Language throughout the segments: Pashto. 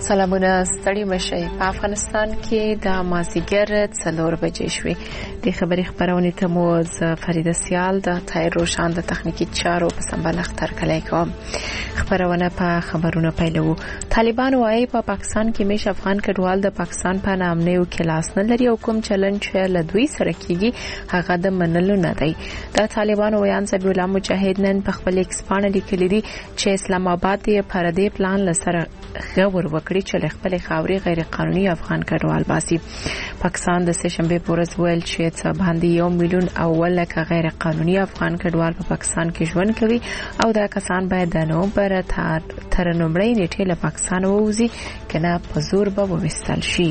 سلامونه ستړي مشي په افغانستان کې د مازیګر 4 بجې شوې د خبري خبرونه ته مو ز فرید سیال د تایر روشان د تخنیکی چارو په سمبال اختر کلی کوم خبرونه په خبرونه پیلو طالبان وايي په پاکستان کې مش افغان کډوال د پاکستان په نام نه یو کلاس نه لري او کوم چلن چې له دوی سره کیږي هغه د منلو نه دی د طالبان ویان سبیل الله مجاهد نن په خپل ایکسپان لیکلي دي چې اسلام آباد یې پردې پلان لسره غور وکړي چې خپل خاوري غیر قانوني افغان کډوال باسي پاکستان د سهشنبه پورز ویل چې څه باندې 1 میلیون اول لکه غیر قانوني افغان کډوال په پاکستان کې ژوند کوي او دا کسان باید د نومبر تر نومړی نیټه له پاکستان ووزي کنه په زور به وستل شي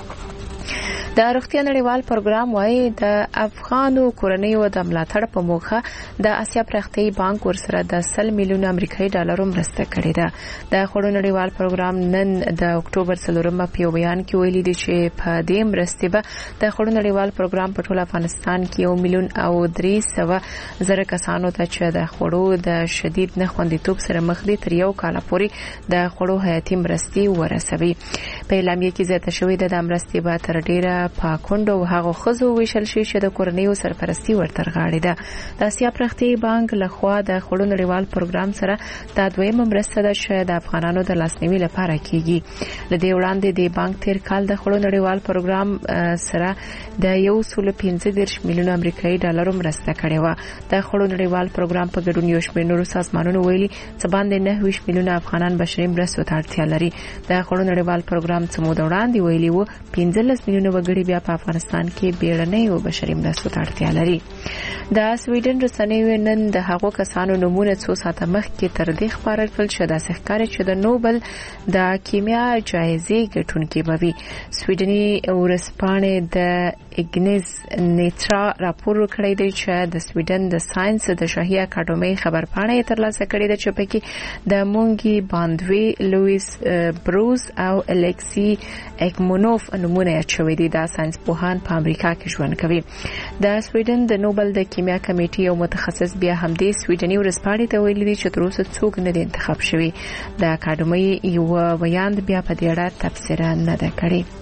د روغتیا نړیوال پروګرام وايي د افغانو کورنیو د ملاتړ په موخه د اسیا پرختي بانک ورسره د 100 میلیون امریکایي ډالر مرسته کړې ده د خړو نړیوال پروګرام نن د اکتوبر 3 په بیان کې ویلي دي چې په دې مرستې به د خړو نړیوال پروګرام په ټول افغانستان کې 1 میلیون او 300 زره کسانو ته چې د خړو د شدید نه خوندیتوب سره مخ دي تر یو کال پورې د خړو حیاتي مرستې ورسوي په اعلامیه کې زیاته شوې ده د مرستې به تر ډیره پاکوند او هغه خزو ویشل شي چې د کورنیو سرپرستی ورتر غاړي ده د اسیا پرختي بانک لخوا د خړو نړیوال پروګرام سره د دویمه مرسته ده چې د افغانانو د لاسنیوي لپاره کیږي لدې وړاندې د بانک تیر کال د خړو نړیوال پروګرام سره د 115 میلیون امریکایي ډالر مرسته کړې و د خړو نړیوال پروګرام په ګډون یو شمېر نورو سازمانونو ویلي چې باندې 9 میلیون افغانان بشري مرستو ته اړتیا لري د خړو نړیوال پروګرام څخه مو وړاندې ویلي و 15 میلیون وګړي بیا په افغانستان کې بیړنۍ او بشري مرستو ته اړتیا لري د سویډن رسنیو نن د هغو کسانو نمونه څو ساعته مخکې تر دې خبره کړل چې د ښکاري چې د نوبل د کیمیا جایزې ګټونکي بوي سویډني ورسپانې د اګنیز نیټرا راپور کړی دی چې د سویډن د ساينس د شاهي اکاډمي خبرپاڼه ترلاسه کړې ده چې پکې د مونګي باندوي لوئیس بروز او الکسی اګمونوف نمونه اچوي دي د ساينس پوهان په امریکا کې ژوند کوي د سویډن د نوبل د کیمیا کمیټې او متخصص بیا هم د سویډني ورسپانې ته ویلي دي چې تر اوسه څوک نه دي انتخاب شوی د اکاډمي یو ویاند بیا په دې اړه تفسیر نه ده کړې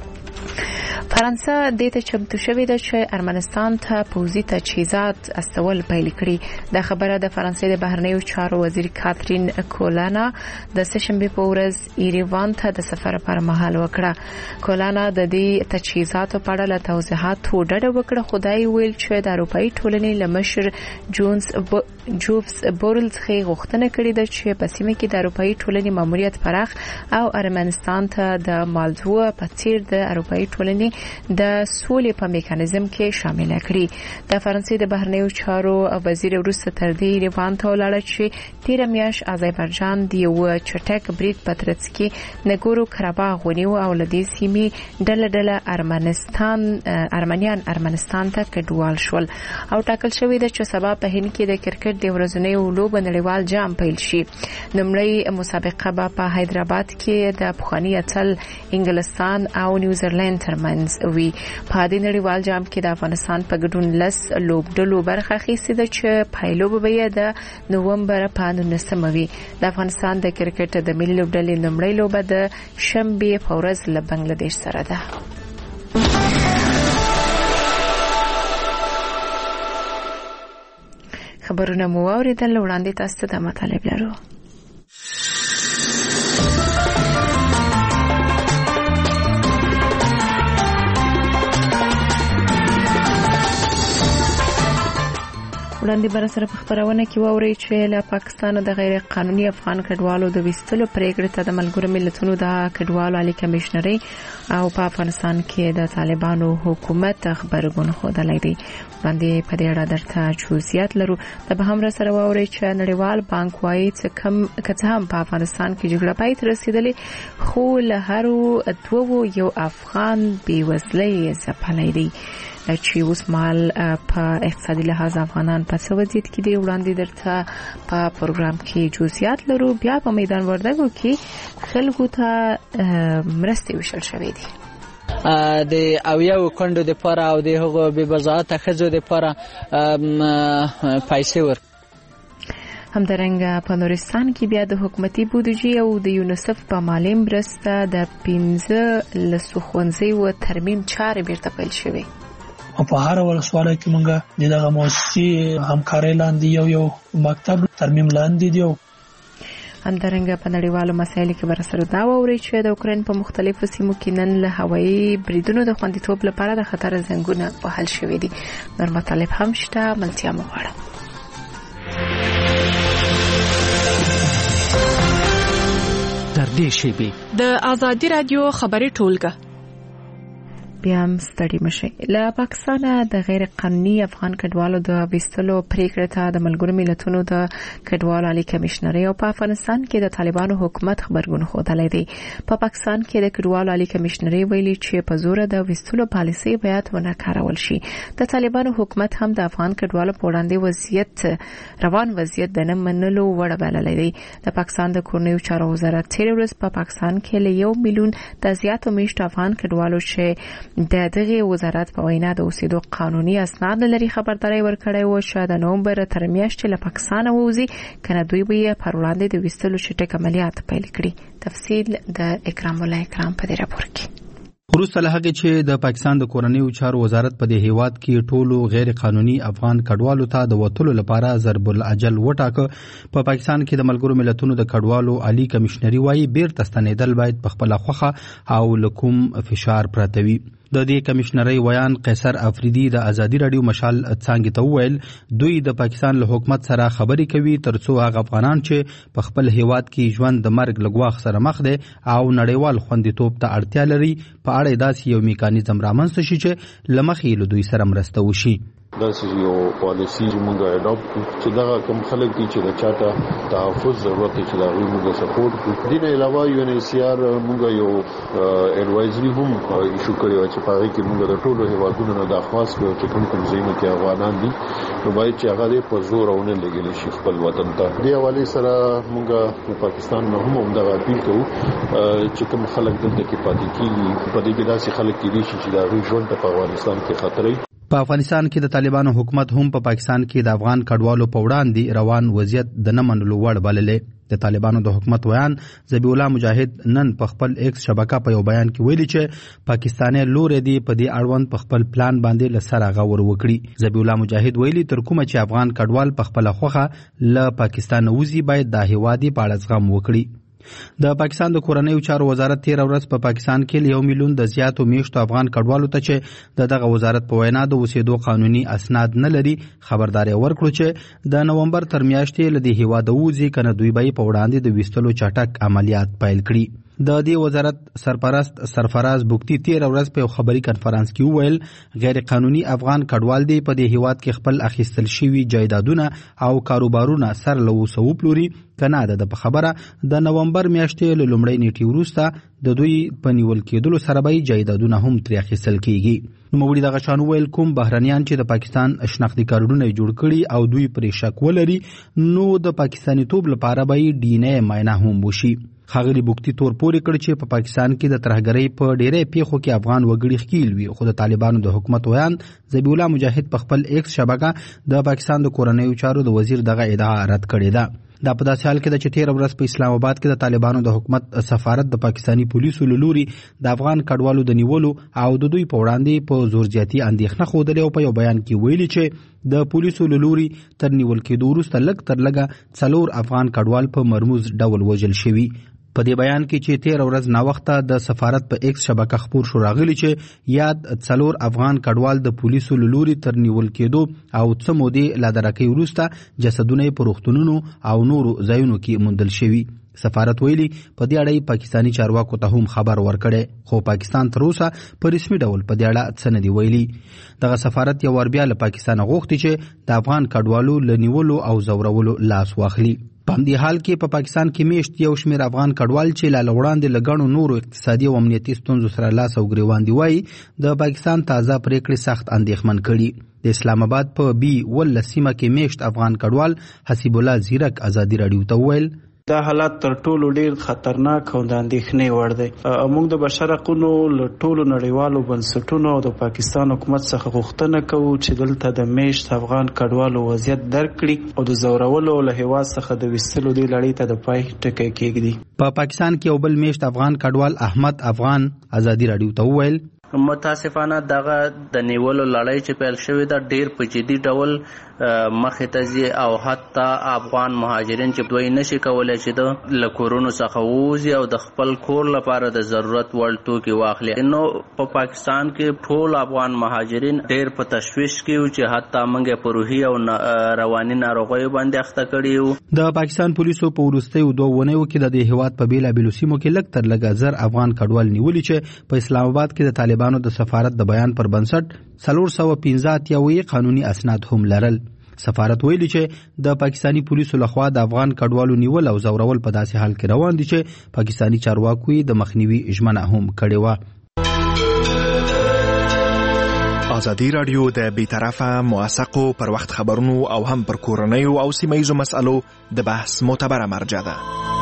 فرانسه د ته چمتو شوې ده چې ارمنستان ته پوزي تجهیزات استول پیل کړي د خبره د فرانسې د بهرنیو چارو وزیر کاترین کولانا د سهشنبه په ورځ ایریوان ته د سفر پر مهال وکړه کولانا د دې تجهیزاتو په اړه له توضیحاتو ډډه وکړه خدای ویل چې د اروپאי ټولنې لمشر جوبس بورل څخه غوښتنه کړې ده چې په سیمه کې د اروپאי ټولنې ماموریت پراخ او ارمنستان ته د مالدو په څیر د اروپאי ټولنې د سولې په میکانیزم کې شامل کړي د فرانسې د بهرنیو چارو وزیر وروسته تر دې ایریوان ته ولاړ چې تیر میاش آذربایجان د یو چټک برید پترڅ کې نګورو کراباغ ونیو او لدې سیمې ډله ارمنیان ارمنستان ته کډوال شول او ټاکل شوی د چې سبا په هند کې د کرکټ د ورځنیو لوبو نړیوال جام پیل شي نمړی مسابقه په حیدرآباد کې د پخوانی اتل انګلستان او نیوزیلند ترمنځ وی په دې نړیوال جام کې د افغانستان په ګډون لس لوبډلو برخه اخیستې ده چې پایلوب به د نومبر په 19 وي د افغانستان د کرکټ د ملي لوبډلې نمړی لوبه د شنبه په ورځ له بنگلاديش سره ده خبرونه مو اوریدل وړاندې تاسو ته مطالب لرو وړاندې بر سره په خبرونه کې ووري چې له پاکستان د غیر قانوني افغان کډوالو د وستلو پریکړه ته د ملګرو ملتونو د کډوالو عالی کمشنري او په افغانستان کې د طالبانو حکومت خبرګون خوده لري باندې په دې اړه درته جزئیات لرو د به هم سره ووري چې نړیوال بانک وايي چې کته هم په افغانستان کې جګړه پای ته رسیدلې خو له هرو دوو یو افغان بیوزلۍ ځپلې دي چې اوس مال په اقتصادي لحاظ افغانان په سوځید کې دی وړاندې درته په پروګرام کې جزئیات لرو بیا په میدان وردګو کې خلکو ته مرستې وشل شوې دي د اویو کندو د پاره او د هغو به بزاعت خزو د پاره پیسې ور همدارنګه په نورستان کې بیا د حکومتي بودیجې او د یونیسف په مالي مرسته د 15 ښوونځیو ترمیم چارې بیرته پیل شوې. په هر ولسوالۍ کې موږ دغه مؤسسې همکارۍ لاندې یو مکتب ترمیم لاندې دی. همدارنګه په نړیوالو مسایلو کې برسره دا ووري چې د اوکراین په مختلفو سیمو کې نن له هوایي بریدونو د خوندیتوب لپاره د خطر زنګونه وهل شوي دي. نور مطالب هم شته، ملتیا مو غواړم. در دې شیبې د آزادي رادیو خبري ټولګه بیا هم ستړي مشي. له پاکستانه د غیر قانوني افغان کډوالو د ویستلو پریکړه ته د ملګرو ملتونو د کډوالو عالی کمشنري او په افغانستان کې د طالبانو حکومت خبرګون خوده دی. په پاکستان کې د کډوالو عالی کمشنري ویلي چې په زور د ویستلو پالیسي باید ونه کارول شي. د طالبانو حکومت هم د افغان کډوالو په وړاندې روان وضعیت د نه منلو وړ بللی دی. د پاکستان د کورنیو چارو وزارت تیر ورځ په پاکستان کې له 1 میلیون د زیاتو میشت افغان کډوالو چې د دغه وزارت په وینا د اوسېدو قانوني اسناد لري خبرداري ورکړې و چې د نومبر تر میاشتې له پاکستان ووزي کنه دوی به پر وړاندې د ویستلو شټک عملیات پیل کړي. تفصیل د اکرام الله اکرام په دې راپور کې. وروسته له هغې چې د پاکستان د کورنیو چارو وزارت په دې هیواد کې ټولو غیر قانوني افغان کډوالو ته د وټلو لپاره ضرب الاجل وټاکه، په پاکستان کې د ملګرو ملتونو د کډوالو عالی کمشنري وايي بیرته ستنېدل باید په خپله خوښه او له کوم فشار پرته وي. د دې کمشنري ویان قیصر افریدي د آزادي رادیو مشال څنګه ته وویل دوی د پاکستان له حکومت سره خبرې کوي ترڅو هغه افغانان چې په خپل هیواد کې ژوند د مرګ لګواخ سره مخ دي او نړیوال خوندیتوب ته اړتیا لري په اړه داسې یو میکانیزم رامنځته شي چې لمخې له دوی سره مرسته وشي. دا یو پالیسی موږ اډاپټ کړو چې دا کوم خلک دي چې د چاته تحفظ ضرورت چې دا موږ سپورټ کړو. دین علاوه یو ان سی آر موږ یو اډوایزري هم ایشو کړی چې په هغه کې موږ د ټولو هیوادونو نه درخواست کړو چې کوم ځایونه کې افغانان دي نو باید چې هغه په زور او نه لګیل شي خپل وطن ته. دی حواله سره موږ په پاکستان نه هم دا اپیل کوو چې کوم خلک دلته کې پاتې کیږي په دې کې داسې خلک کېږي چې دا ژوند په افغانستان کې خطر وي. په افغانستان کې د طالبانو حکومت هم په پاکستان کې د افغان کډوالو په وړاندې روان وضعیت د نه منلو وړ بللې. د طالبانو د حکومت ویان ذبیح الله مجاهد نن په خپل ایکس شبکه په یو بیان کې ویلي چې پاکستاني لوري دی په دې اړوند په خپل پلان باندې لسره غور وکړي. ذبیح الله مجاهد ویلي تر کومه چې افغان کډوال په خپل خوخه له پاکستان وزي باید د هیوادي په اړه زغم وکړي. د پاکستان د کورنیو چارو وزارت تیر ورځ په پاکستان کې 1 میلیون د زیاتو میشتو افغان کډوالو ته چې دغه وزارت په وینا د اوسېدو قانوني اسناد نه لري خبرداري ورکړو چې د نومبر تر میاشتې له دې هیواده وځي کنه دوی به په وړاندې د ویستلو چټک عملیات پیل کړي. د دې وزارت سرپرست سرفراز بوکتی تیر ورځ په خبري کانفرنس کې وویل غیر قانوني افغان کډوال دی په دې هیواد کې خپل اخیستل شوی جایدادونه او کاروبارونه سر له وسو پلوري کنه د خبره د نومبر میاشتې له لومړۍ نیټې وروسته د دوی په نیول کېدلو سره به جایدادونه هم ترې اخیستل کیږي. نوموړي دغه شان ویل کوم بهرنیان چې د پاکستان شناختی کارډونه جوړ کړي او دوی پرې شک ولري نو د پاکستاني توب لپاره به ډي ان اے معاینه هم وشي. خاغلی بوکتی تور پورې کړ چې په پاکستان کې د ترهګرۍ په ډېرې پیښو کې افغان وګړي ښکیل وي خو د طالبانو د حکومت ویان ذبیح الله مجاهد په خپل ایکس شبکه د پاکستان د کورنیو چارو د وزیر دغه ادعا رد کړې ده. دا په داسې حال کې د چې تیر ورځ په اسلام آباد کې د طالبانو د حکومت سفارت د پاکستانی پولیسو له لوري د افغان کډوالو د نیولو او د دوی په وړاندې په زور زیاتی اندېښنه ښودلې او په یو بیان کې ویلي چې د پولیسو له لوري تر نیول کېدو وروسته لږ تر لږه 4 افغان کډوال په مرموز ډول وژل شوي. په دې بیان کې چې تیر ورځ ناوخته د سفارت په ایکس شبکه خبر شو راغلی چې یاد 4 افغان کډوال د پولیسو له لوري تر نیول کېدو او څه مودې لا درکې وروسته جسدونه په روغتونونو او نورو ځایونو کې موندل شوي. سفارت ویلي په دې اړه پاکستانی چارواکو ته هم خبر ورکړي خو پاکستان تر اوسه په رسمي ډول په دې اړه څه نه دی ویلي. دغه سفارت یو ور بیا له پاکستان غوښتي چې د افغان کډوالو لنیولو او زورولو لاس واخلي. په دې حال کې په پاکستان کې میشت یو شمېر افغان کډوال چې لا وړاندې لګڼو نورو اقتصادي او امنیتي ستونزو سره لاس او ګریوان دی وایي د پاکستان تازه پریکړې سخت اندېښمن کړي. د اسلام آباد په بي ول سیمه کې میشت افغان کډوال حسیب الله زیرک آزادي رادیو ته ویل دا حالات تر ټولو ډیر خطرناک او د اندېښنې وړ دی. موږ د بشر حقوقو له ټولو نړیوالو بنسټونو او د پاکستان حکومت څخه غوښتنه کوو چې دلته د میشت افغان کډوالو وضعیت درک کړي او د زورولو له هیواد څخه د وستلو دی لړۍ ته د پای ټکی کېږدي. په پاکستان کې یو بل میشت افغان کډوال احمد افغان ازادي رادیو ته وویل متاسفانه دغه د نیولو لړۍ چې پیل شوې ده ډیر په جدي ډول مخې ته ځي او حتی افغان مهاجرین چې دوی نشي کولای چې د لکورونو څخه ووځي او د خپل کور لپاره د ضرورت وړ توکي واخلي. نو په پاکستان کې ټول افغان مهاجرین ډیر په تشویش کې و چې حتی موږ په روحي او رواني ناروغیو باندې اخته کړي یو. د پاکستان پولیسو په وروستیو 2 ونیو کې د هیواد په بیلابیلو سیمو کې لږ تر لږه زر افغان کډوال نیولي چې په اسلام آباد کې د طالبانو د سفارت د بیان پر بنسټ 415 قانوني اسناد هم لرل. سفارت ویلي چې د پاکستانی پولیسو لخوا د افغان کډوالو نیول او زورول په داسې حال کې روان دي چې پاکستانی چارواکو د مخنیوي ژمنه هم کړې و. ازادي رادیو د بیطرفه موثقو پر وخت خبرونو او هم پر کورنیو او سیمه‌ییزو مسألو د بحث معتبره مرجع ده.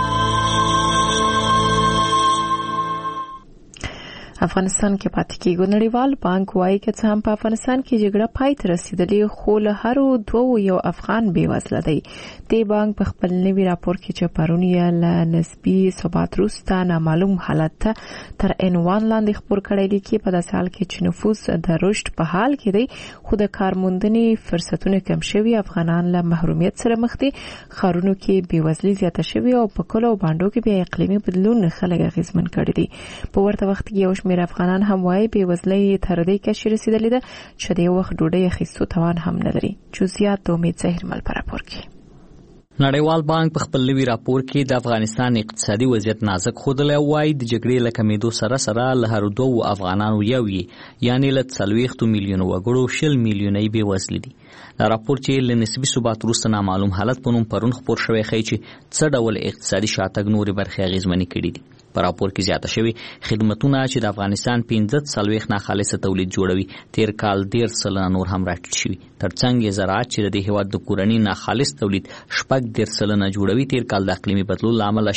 افغانستان کې پاتې کېږي. نړیوال بانک وايي چې څه هم په افغانستان کې جګړه پای ته رسیدلې خو له هرو 2 یو افغان بیوزله دی. د بانک په خپل نوي راپور کې چې پرون یې له نسبي ثبات وروسته نامعلوم حالت ته تر عنوان لاندې خبر کړی دی چې په داسې حال کې چې نفوس د رشد په حال کې دی خو د کارموندنې فرصتونه کم شوي، افغانان له محرومیت سره مخ دي، ښارونو کې بیوزلي زیاته شوې او په کلو او بانډو کې بیا اقلیمي بدلون خلک اغېزمن کړي دي. په ورته وخت کې یو افغانان هم وايي بیوزلۍ تر دې کچې رسیدلې ده چې د یو وخت ډوډۍ اخیستو توان هم نه لري. جزئیات د امید زهرمل په راپور کې. نړیوال بانک په خپل نوي راپور کې د افغانستان اقتصادي وضعیت نازک ښودلی او وايي د جګړې له کمېدو سره له هرو 2 افغانانو یو یعنې له 40 میلیونو وګړو 20 میلیونه یې بېوزلي دي. دا راپور چې له نسبي ثبات وروسته نامعلوم حالت په نوم پرون خپور شوی ښیي چې څه ډول اقتصادي شاتګ نورې برخې اغېزمنې کړي دي. په راپور کې زیاته شوی خدمتونه چې د افغانستان 15 ناخالصه تولید جوړوي تیر کال 13% نور هم راټیټ شوي. ترڅنګ یې زراعت چې د هیواد د کورني ناخالص تولید 14% جوړوي تیر کال د اقلیمي بدلون له امله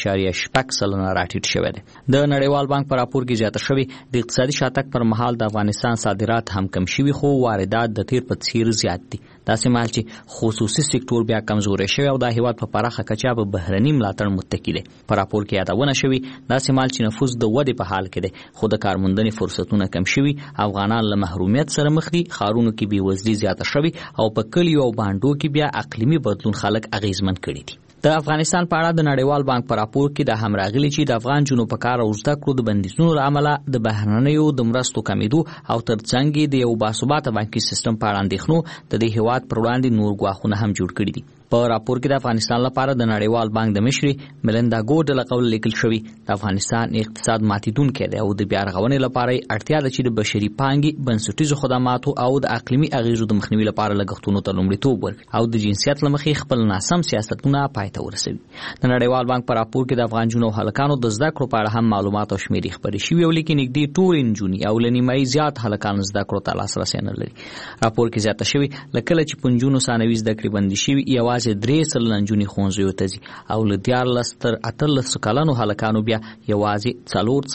4.8% راټیټ شوی دی. د نړیوال بانک په راپور کې زیاته شوی د اقتصادي شاتګ پر مهال د افغانستان صادرات هم کم شوي خو واردات د تیر په څیر زیات دي. داسې مهال چې خصوصي سکتور بیا کمزوری شوی او د هیواد په پراخه کچه په بهرني ملاتړ متکی دی. په راپور کې یادونه شوی داسې مهال چې نفوس د ودې په حال کې دی خو د کارموندنې فرصتونه کم شوي، افغانان له محرومیت سره مخ دي، ښارونو کې بېوزلي زیاته شوي او په کلیو او بانډو کې بیا اقلیمي بدلون خلک اغېزمن کړي دي. د افغانستان په اړه د نړیوال بانک په راپور کې د هم راغلي چې د افغان جنو په کار او زده کړو د بندیزونو له امله د بهرنیو د مرستو کمیدو او ترڅنګ د یو باثباته بانکي سیستم په اړه اندېښنو د دې هیواد پر وړاندې نور ګواښونه هم جوړ کړي دي. په راپور کې د افغانستان لپاره د نړیوال بانک د مشري ملندا ګوډ له قول لیکل شوی د افغانستان اقتصاد ماتیدونکی دی او د بیا رغونې لپاره اړتیا ده چې د بشري پانګې، بنسټیزو خدماتو او د اقلیمي اغېزو د مخنیوي لپاره لګښتونو ته لومړیتوب ورکړي او د جنسیت له مخې خپل ناسم سیاستونه پای ته ورسوي. د نړیوال بانک په راپور کې د افغان جنو هلکانو د زده کړو په اړه هم معلومات او شمیرې خپرې شوي او لیکن نږدې ټول نجونې او له نیمایي زیات هلکان زده کړو ته لاسرسی نه لري. راپور کې زیاته شوي له کله چې په نجونو ثانوي زده کړې بندي شوي یوازې 3% نجونې ښوونځیو ته ځي او له 14 تر 18 کلنو هلکانو بیا یوازې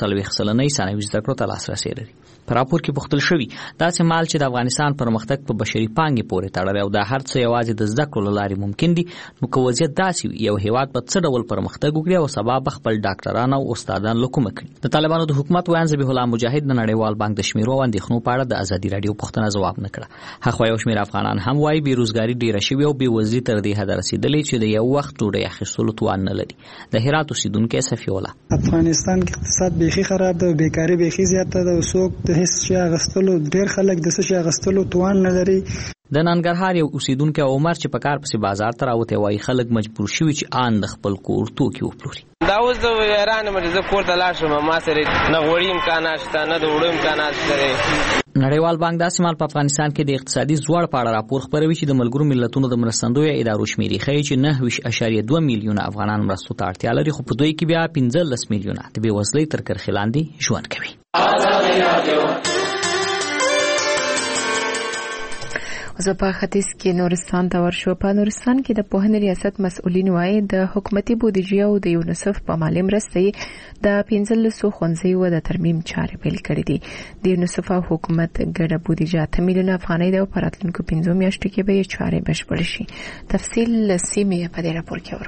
4% ثانوي زده کړو ته لاسرسی لري. په راپور کې پوښتل شوي داسې مال چې د افغانستان پرمختګ په بشري پانګې پورې تړلی او دا هر څه یوازې د زده کړو له لارې ممکن دي، نو که وضعیت داسې وي یو هیواد په څه ډول پرمختګ وکړي او سبا به خپل ډاکټران او استادان له کومه کړي. د طالبانو د حکومت ویان ذبیح الله مجاهد د نړیوال بانک د شمیرو او اندېښنو په اړه د ازادي راډیو پوښتنه ځواب نه کړه. هغه یو شمېر افغانان هم وایي بېروزګاري ډېره شوې او بېوزلي تر دې حده رسېدلې چې د یو وخت ډوډۍ اخیستلو توان نه لري. د هرات اوسېدونکی صفي الله: افغانستان کې اقتصاد بیخي خراب ده، بیکاري بیخي زیاته ده او څوک د هیڅ شي اخیستلو ډېر خلک د څه شي اخیستلو توان نه لري. د ننګرهار یو اوسیدونکی عمر چې په کار پسې بازار ته راوتی وایي خلک مجبور شوي چې آن د خپل کور توکي وپلوري. دا اوس د یارانې مې زه کور ته لاړ شم، ما سره نه غوړي امکانات شته نه د وړو امکانات شته. نړیوال بانک داسې مهال په افغانستان کې د اقتصادي ځوړ په اړه راپور خپروي چې د ملګرو ملتونو د مرستندویو ادارو شمېرې ښیي چې 9.2 میلیونه افغانان مرستو ته اړتیا لري خو په دوی کې بیا 15 میلیونه د بېوزلۍ تر کرښې لاندې ژوند کوي. اوس په ختیځ کې نورستان ته ورشو. په نورستان کې د پوهنې ریاست مسؤلین وايي د حکومتي بودیجه او د یونیسف په مالي مرستې د 15 ښوونځیو د ترمیم چارې پیل کړې دي. د یونیسف او حکومت ګډه بودیجه 8 میلیونه افغانۍ ده او په راتلونکو 15 میاشتو کې به یې چارې بشپړې شي. تفصیل سیمه په دې راپور کې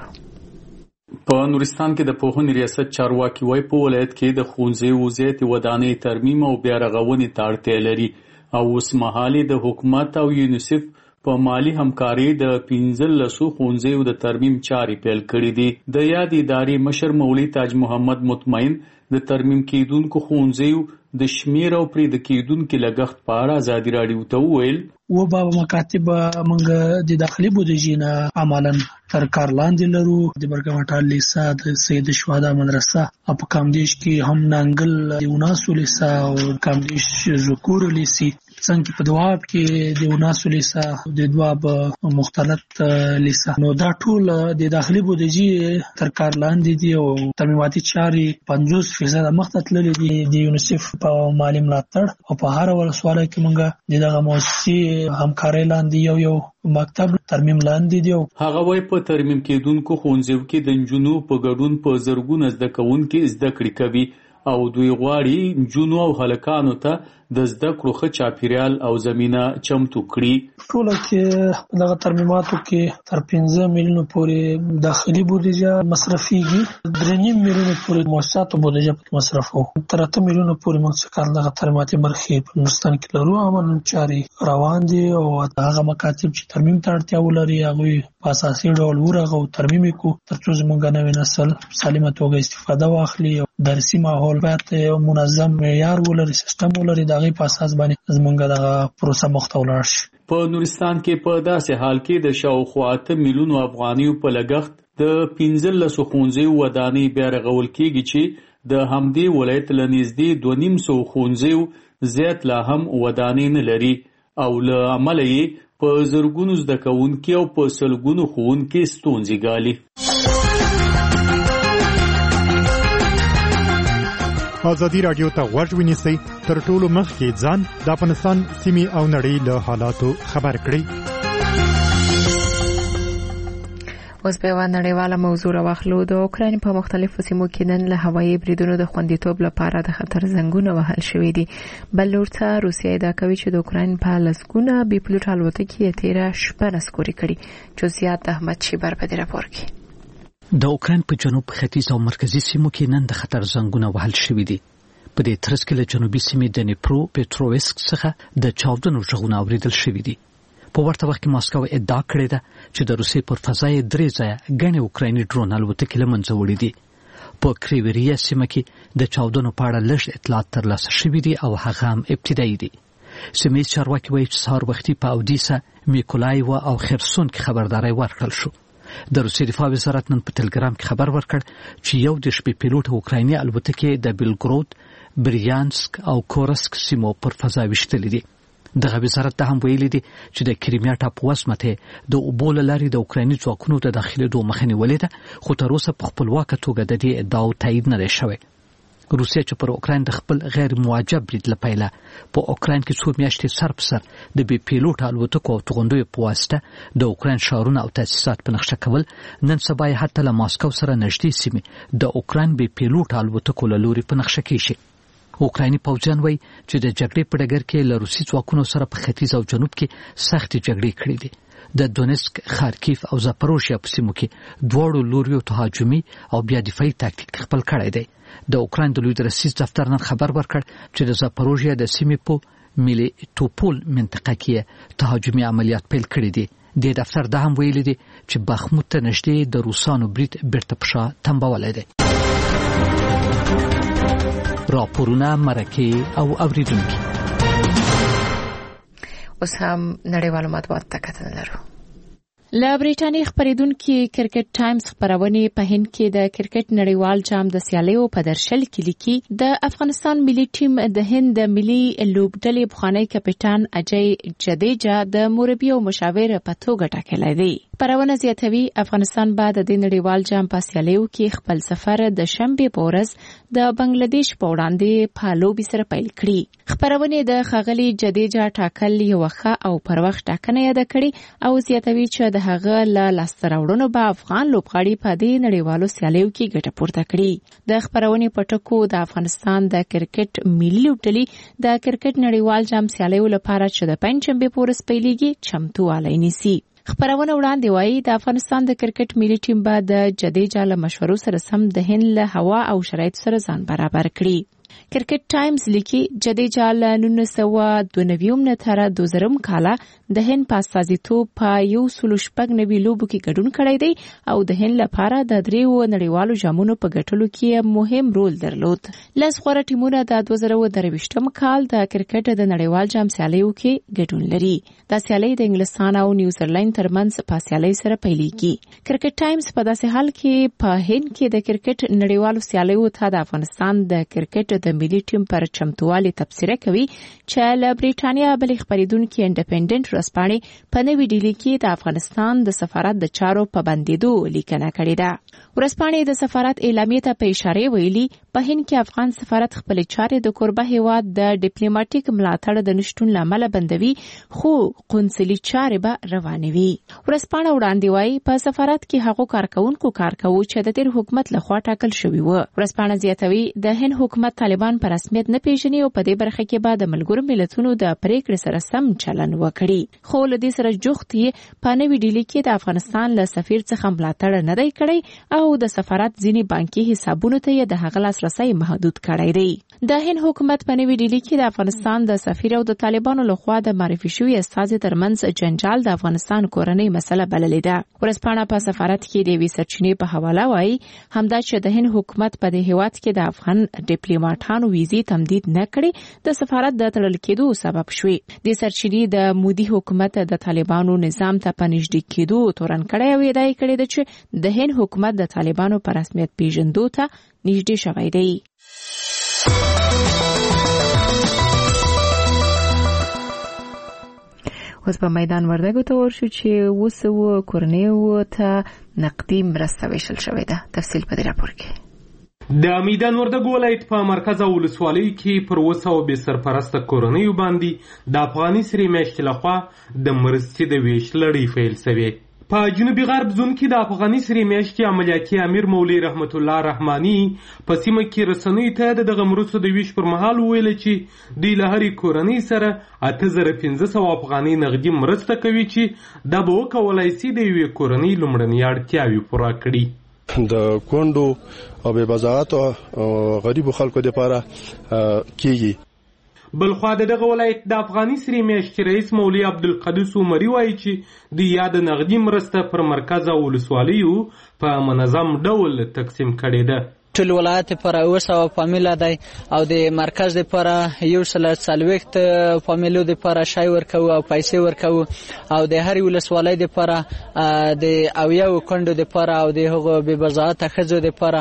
ورو. په نورستان کې د پوهنې ریاست چارواکي وايي په ولایت کې د ښوونځیو زیاتې ودانۍ ترمیم او بیا رغونې ته اړتیا لري او اوس مهال د حکومت او یونیسف په مالی همکاري د 15 ښوونځیو د ترمیم چارې پیل کړې دي. د یاد ادارې مشر مولوي تاج محمد مطمئن د ترمیم کېدونکو ښوونځیو د شمیر او پرې د کېدونکو لګښت په اړه ازادي راډیو ته وویل و باب مکاتب موږ د داخلي بودیجې نه عملاً تر کار لاندې لرو. د برګمټال لیسا د سید شهدا مدرسه په کامدیش کې هم نانګل د وناسو لیسا او کامدیش ذکور لیسي څنګه په دواب کې د وناسو لیسا د دواب مختلط لیسا. نو دا ټول د داخلي بودیجې تر کار لاندې دي او ترمیماتي چارې 50% مخته تللې دي. د یونیسف په مالی ملاتړ او په هر ولسواله کې موږ دغه موسسې همکاري لاندې یو مکتب ترمیم لاندې دی. هغه وای په ترمیم کېدونکو ښوونځیو کې د نجونو په ګډون په زرګونه زده کوونکي زده کړې کوي او دوی غواړي نجونو او هلکانو ته د زده کړو ښه چاپیریال او زمینه چمتو کړي. ټول کې دغه ترمیماتو کې تر 15 میلیونه پورې داخلي بودیجه مصرفيږي. 3.5 میلیونه پورې مؤسساتو بودیجه مصرفو. تر 8 میلیونه پورې موږ څنګه دغه ترمیماتي برخې په نورستان کې لرو. عملاً چارې روان دي او هغه مکاتب چې ترمیم ته اړتیا ولري هغه په اساسي ډول ورغه او ترمیم کو ترڅو زموږ نوې نسل سالمه توګه استفاده واخلي. درسي ماحول باید منظم معیار ولري، سیستم ولري. دغه په اساس باندې زموږ دغه پروسه مخته ولاړ شي. په نورستان کې په داسې حال کې د شاوخوا 8 میلیونو افغانیو په لګښت د 15 ښوونځیو ودانۍ بیا رغول کېږي چې د همدې ولایت له نږدې 2.5 ښوونځیو زیات لا هم ودانۍ نه لري او له امله یې په زرګونو زده کوونکي او په سلګونو ښوونکي ستونزې ګالي. ازادي راډیو ته غوږ ونیسئ تر ټولو مخکې ځان د افغانستان سیمې او نړۍ له حالاتو خبر کړئ. اوس په نړیواله موضوع راوخلو. د اوکراین په مختلفو سیمو کې نن له هوایي بریدونو د خوندیتوب لپاره د خطر زنګونه وهل شوې دي. بل لورته روسیه ادعا کوي چې د اوکراین په لسګونه بي پلوټ الوتکې تیره شپه نسکوري کړي. جزئیات د احمد شیبر په دې راپور کې. د اوکراین په جنوب ختیځ او مرکزي سیمو کې نن د خطر زنګونه وهل شوې دي. په دې ترڅ کې له جنوبي سیمې د نیپرو پټرووسک څخه د چاودنو غږونه اوریدل شوې دي. په ورته وخت کې ماسکو ادعا کړې ده چې د روسیې پر فضای 3 ځایه ګڼې اوکرایني ډرون الوتکې له منځه وړي دي. په کریوریا سیمه کې د چاودنو په اړه لږ اطلاعات ترلاسه شوي دي او هغه هم ابتدایي دي. سیمه چارواکي وایي چې سهار وختي په اودیسا، میکولایو او خرسون کې خبرداري ورکړل شو. د روسیې دفاع وزارت نن په ټلګرام کې خبر ورکړ چې یو د شپې پیلوټ اوکرایني الوتکې د بیلګرود، بریانسک او کورسک سیمو پر فضا وشتلې دي. دغه وزارت هم ویلي دي چې د کریمیا ټاپو وسمته د اوبو له لارې د اوکرایني ځواکونو د داخلېدو مخه نیولې ده، خو تر اوسه په خپلواکه توګه د دې ادعاو تایید نه دی شوی. روسیه چې پر اوکراین د خپل غیر موجب برید لپاره په اوکراین کې څو میاشتې سر په سر د بي پیلوټ الوتکو او توغندیو په واسطه د اوکراین ښارونه او تاسیسات په نقشه کول، نن سبا یې حتی له ماسکو سره نږدې سیمې د اوکراین بي پیلوټ الوتکو له لوري په نقشه کې شي. اوکرایني پوځیان وایي چې د جګړې په ډګر کې له روسي ځواکونو سره په ختیځ او جنوب کې سختې جګړې کړې دي. د دونسک، خارکیف او زاپروژیا په سیمو کې دواړو لوریو تهاجمي او بیا دفاعي تاکتیک خپل کړی دی. د اوکراین د لوی درسیز دفتر نن خبر ورکړ چې د زاپروژیا د سیمې په میلیټوپول منطقه کې تهاجمي عملیات پیل کړي دي. د دفتر دا هم ویلي دي چې بخموت ته نږدې د روسانو برید بیرته په شا تنبولی دی. راپورونه، مرکې او اوریدونکي. اوس هم نړیوالو مطبوعاتو ته کتنه لرو. له بریټانیې خبرېدونکي کرکټ ټایمز خبرونه په هند کې د کرکټ نړیوال جام د سیالیو په درشل کې لیکي د افغانستان ملي ټیم د هند د ملي لوبډلې بخوانی کپټان اجای جدیجا د مربي او مشاور په توګه ټاکلی دی. خبرونه زیاتوي افغانستان بعد د نړیوال جام په سیالیو کې خپل سفر د شنبه په ورځ د بنگلاديش په وړاندې په لوبي سره پیل کړي. خبرونه د خغلی جديجا ټاکل یو ښه او پر وخت ټاکنه یاد کړي او زیاتوي چې د هغه له لاستراوړنو به افغان لوبغاړي په دې نړیوالو سیالیو کې ګټه پورته کړي. د خبرونه په ټکو د افغانستان د کرکټ ملي لوبډلې د کرکټ نړیوال جام سیالیو لپاره چې د پنځشنبه په ورځ پیلېږي چمتووالی نیسي. خبرونه وړاندې وایي د افغانستان د کرکټ ملي ټیم به د جديجا له مشورو سره سم د هند له هوا او شرایط سره ځان برابر کړي. کرکټ ټایمز لیکي جديجا له 1992 نه تر 2000 کال د هند په استازیتوب په 190 لوبو کې ګډون کړی دی او د هند لپاره د دریو نړیوالو جامونو په ګټلو کې مهم رول درلود. لس غوره ټیمونه د 2023 کال د کرکټ د نړیوال جام سیالیو کې ګډون لري. دا سیالي د انګلستان او نیوزیلند ترمنځ په سیالي سره پیلېږي. کرکټ ټایمز په داسې حال کې په هند کې د کرکټ نړیوالو سیالیو ته د افغانستان د کرکټ د ملي ټیم پر چمتووالي تبصره کوي چې له بریټانیا بلې خبرېدونکي انډیپندنت ورځپاڼې په نوې ډیلي کې د افغانستان د سفارت د چارو په بندیدو لیکنه کړې ده. ورځپاڼې د سفارت اعلامیې ته په اشاره ویلي په هند کې افغان سفارت خپل چارې د کوربه هیواد د ډیپلوماټیک ملاتړ د نشټون لامل بندوي خو قونسلي چارې به روانوي. ورځپاڼه وړاندې وایي په سفارت کې هغو کارکونکو کار کوي چې د تیر حکومت لخوا ټاکل شوی و. ورځپاڼه زیاتوي د هند حکومت طالبان په رسمیت نه پیژني او په دې برخه کې به د ملګرو ملتونو د پریکړې سره سم چلن وکړي. خو له دې سره جوخت یې په نوې ډیلي کې د افغانستان له سفیر څخه ملاتړ نه دی کړی او د سفارت ځینې بانکي حسابونو ته یې د هغه لاسرسی محدود کړی دی. د هند حکومت په نوې ډیلي کې د افغانستان د سفیر او د طالبانو لخوا د معرفي شوی استازي ترمنځ جنجال د افغانستان کورنۍ مسله بللې ده. ورځپاڼه په سفارت کې د وی سرچینې په حواله وایي همدا چې د هند حکومت په دې هیواد کې د افغان ډیپلوماټانو ویزې تمدید نه کړي د سفارت د تړل کېدو سبب شوي. د سرچینې د مودي حکومت د طالبانو نظام ته په نږدې کېدو تورن کړی او ادعا کړې ده چې د هند حکومت د طالبانو په رسمیت پیژندو ته نږدې شوی دی. اوس په میدان وردګو ته ورشو چې وسو کورنیو ته نقدي مرسته ویشل شوې ده. تفصیل په دې راپور کې. د میدان وردګو ولایت په مرکز او ولسوالۍ کې پر 200 بې سرپرسته کورنیو باندې د افغاني سرې میاشتې لخوا د مرستې د ویش لړۍ پیل شوې. په جنوبي غرب زون کې د افغاني سرې میاشتې عملیاتي امیر مولوي رحمت الله رحماني په سیمه کې رسنیو ته د دغه مرستو د ویش پر مهال وویل چې دوی له هرې کورنۍ سره 8500 افغاني نغدي مرسته کوي چې دا به وکولای شي د یوې کورنۍ لومړنۍ اړتیاوې پوره کړي. د کونډو او بې بزاعتو غریبو خلکو لپاره کیږي. بلخوا دغه ولایت د افغاني سرې میاشتې رئیس مولوي عبدالقدوس عمري وایي چې د یاد نغدي مرسته پر مرکز او ولسوالیو په منظم ډول تقسیم کړې ده. ټول ولایت پر 200 فامیل دی او د مرکز لپاره 140 فامیلو لپاره شای ورکو او پیسې ورکو او د هر ولسوالۍ لپاره د اویو کندو لپاره او د هغو بې بزاعته ښځو لپاره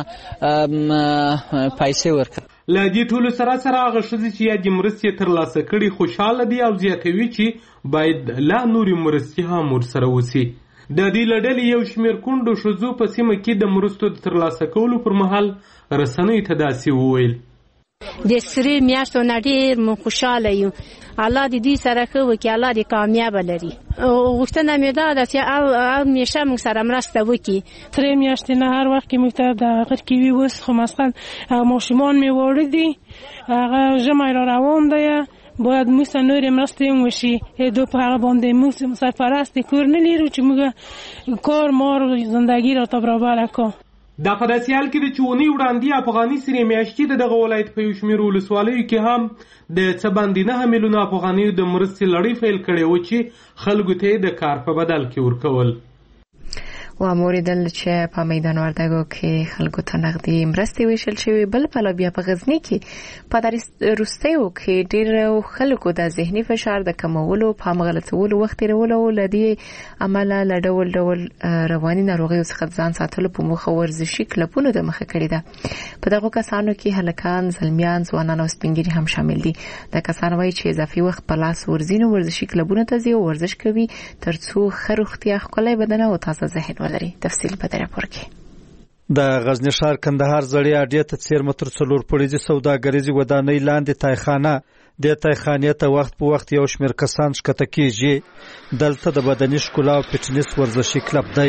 پیسې ورکو. له دې ټولو سره هغه ښځې چې یادې مرستې ترلاسه کړي خوشحاله دي او زیاتوي چې باید لا نورې مرستې هم ورسره وسي. د دې له ډلې یو شمېر کونډو ښځو په سیمه کې د مرستو د ترلاسه کولو پر مهال رسنیو ته داسې وویل: د سرې میاشتو نه ډېر مو خوشحاله یو. الله دې دوی سره ښه وکړي، الله دې کامیابه لري. غوښتنه مې دا ده چې همیشه موږ سره مرسته وکړي. سرې میاشتې نه هر وخت کې موږ ته د غر کې وي. اوس خو مثلا ماشومان مې واړه دي، هغه ژمی را روان دی، باید موږ ته نورې مرستې هم وشي. دو په هغه باندې موږ سرپرست کور نه لرو چې موږ کار مار زندگی را ته برابره کړو. دا په داسې حال کې ده چې اونۍ وړاندې افغاني سرې میاشتې د دغه ولایت په یو شمېر ولسوالیو کې هم د څه باندې 9 میلیونه افغانیو د مرستې لړۍ پیل کړې وه چې خلکو ته یې د کار په بدل کې ورکول. واموریدل چې په میدان وردګو کې خلکو ته نغدي مرستې ویشل شوې. بل پلو بیا په غزنی کې په روستیو کې ډېر خلکو د ذهني فشار د کمولو په غلطولو وخت تیرولو لدی عمله لډول ډول رواني ناروغیو څخه ځان ساتلو په موخه ورزشي کلبونو د مخه کړی ده. په دغه کسانو کې هلکان، زلمیان، ځوانان او سپینګیري هم شامل دي. د کسان وایي چې اضافي وخت په لاس ورزینو ورزشي کلبونو ته ځي او ورزش کوي ترڅو ښه روغتیا، ښکلی بدن او تازه ذهن ولري. تفصیل په دې راپور کې. د غزنی ښار کندهار زړې اډې ته څیرمه تر 4 پوړیزې سوداګریزې ودانۍ لاندې تایخانه د تایخانې ته وخت په وخت یو شمېر کسان ښکته کېږي. دلته د بدني ښکلا او فټنس ورزشي کلب دی.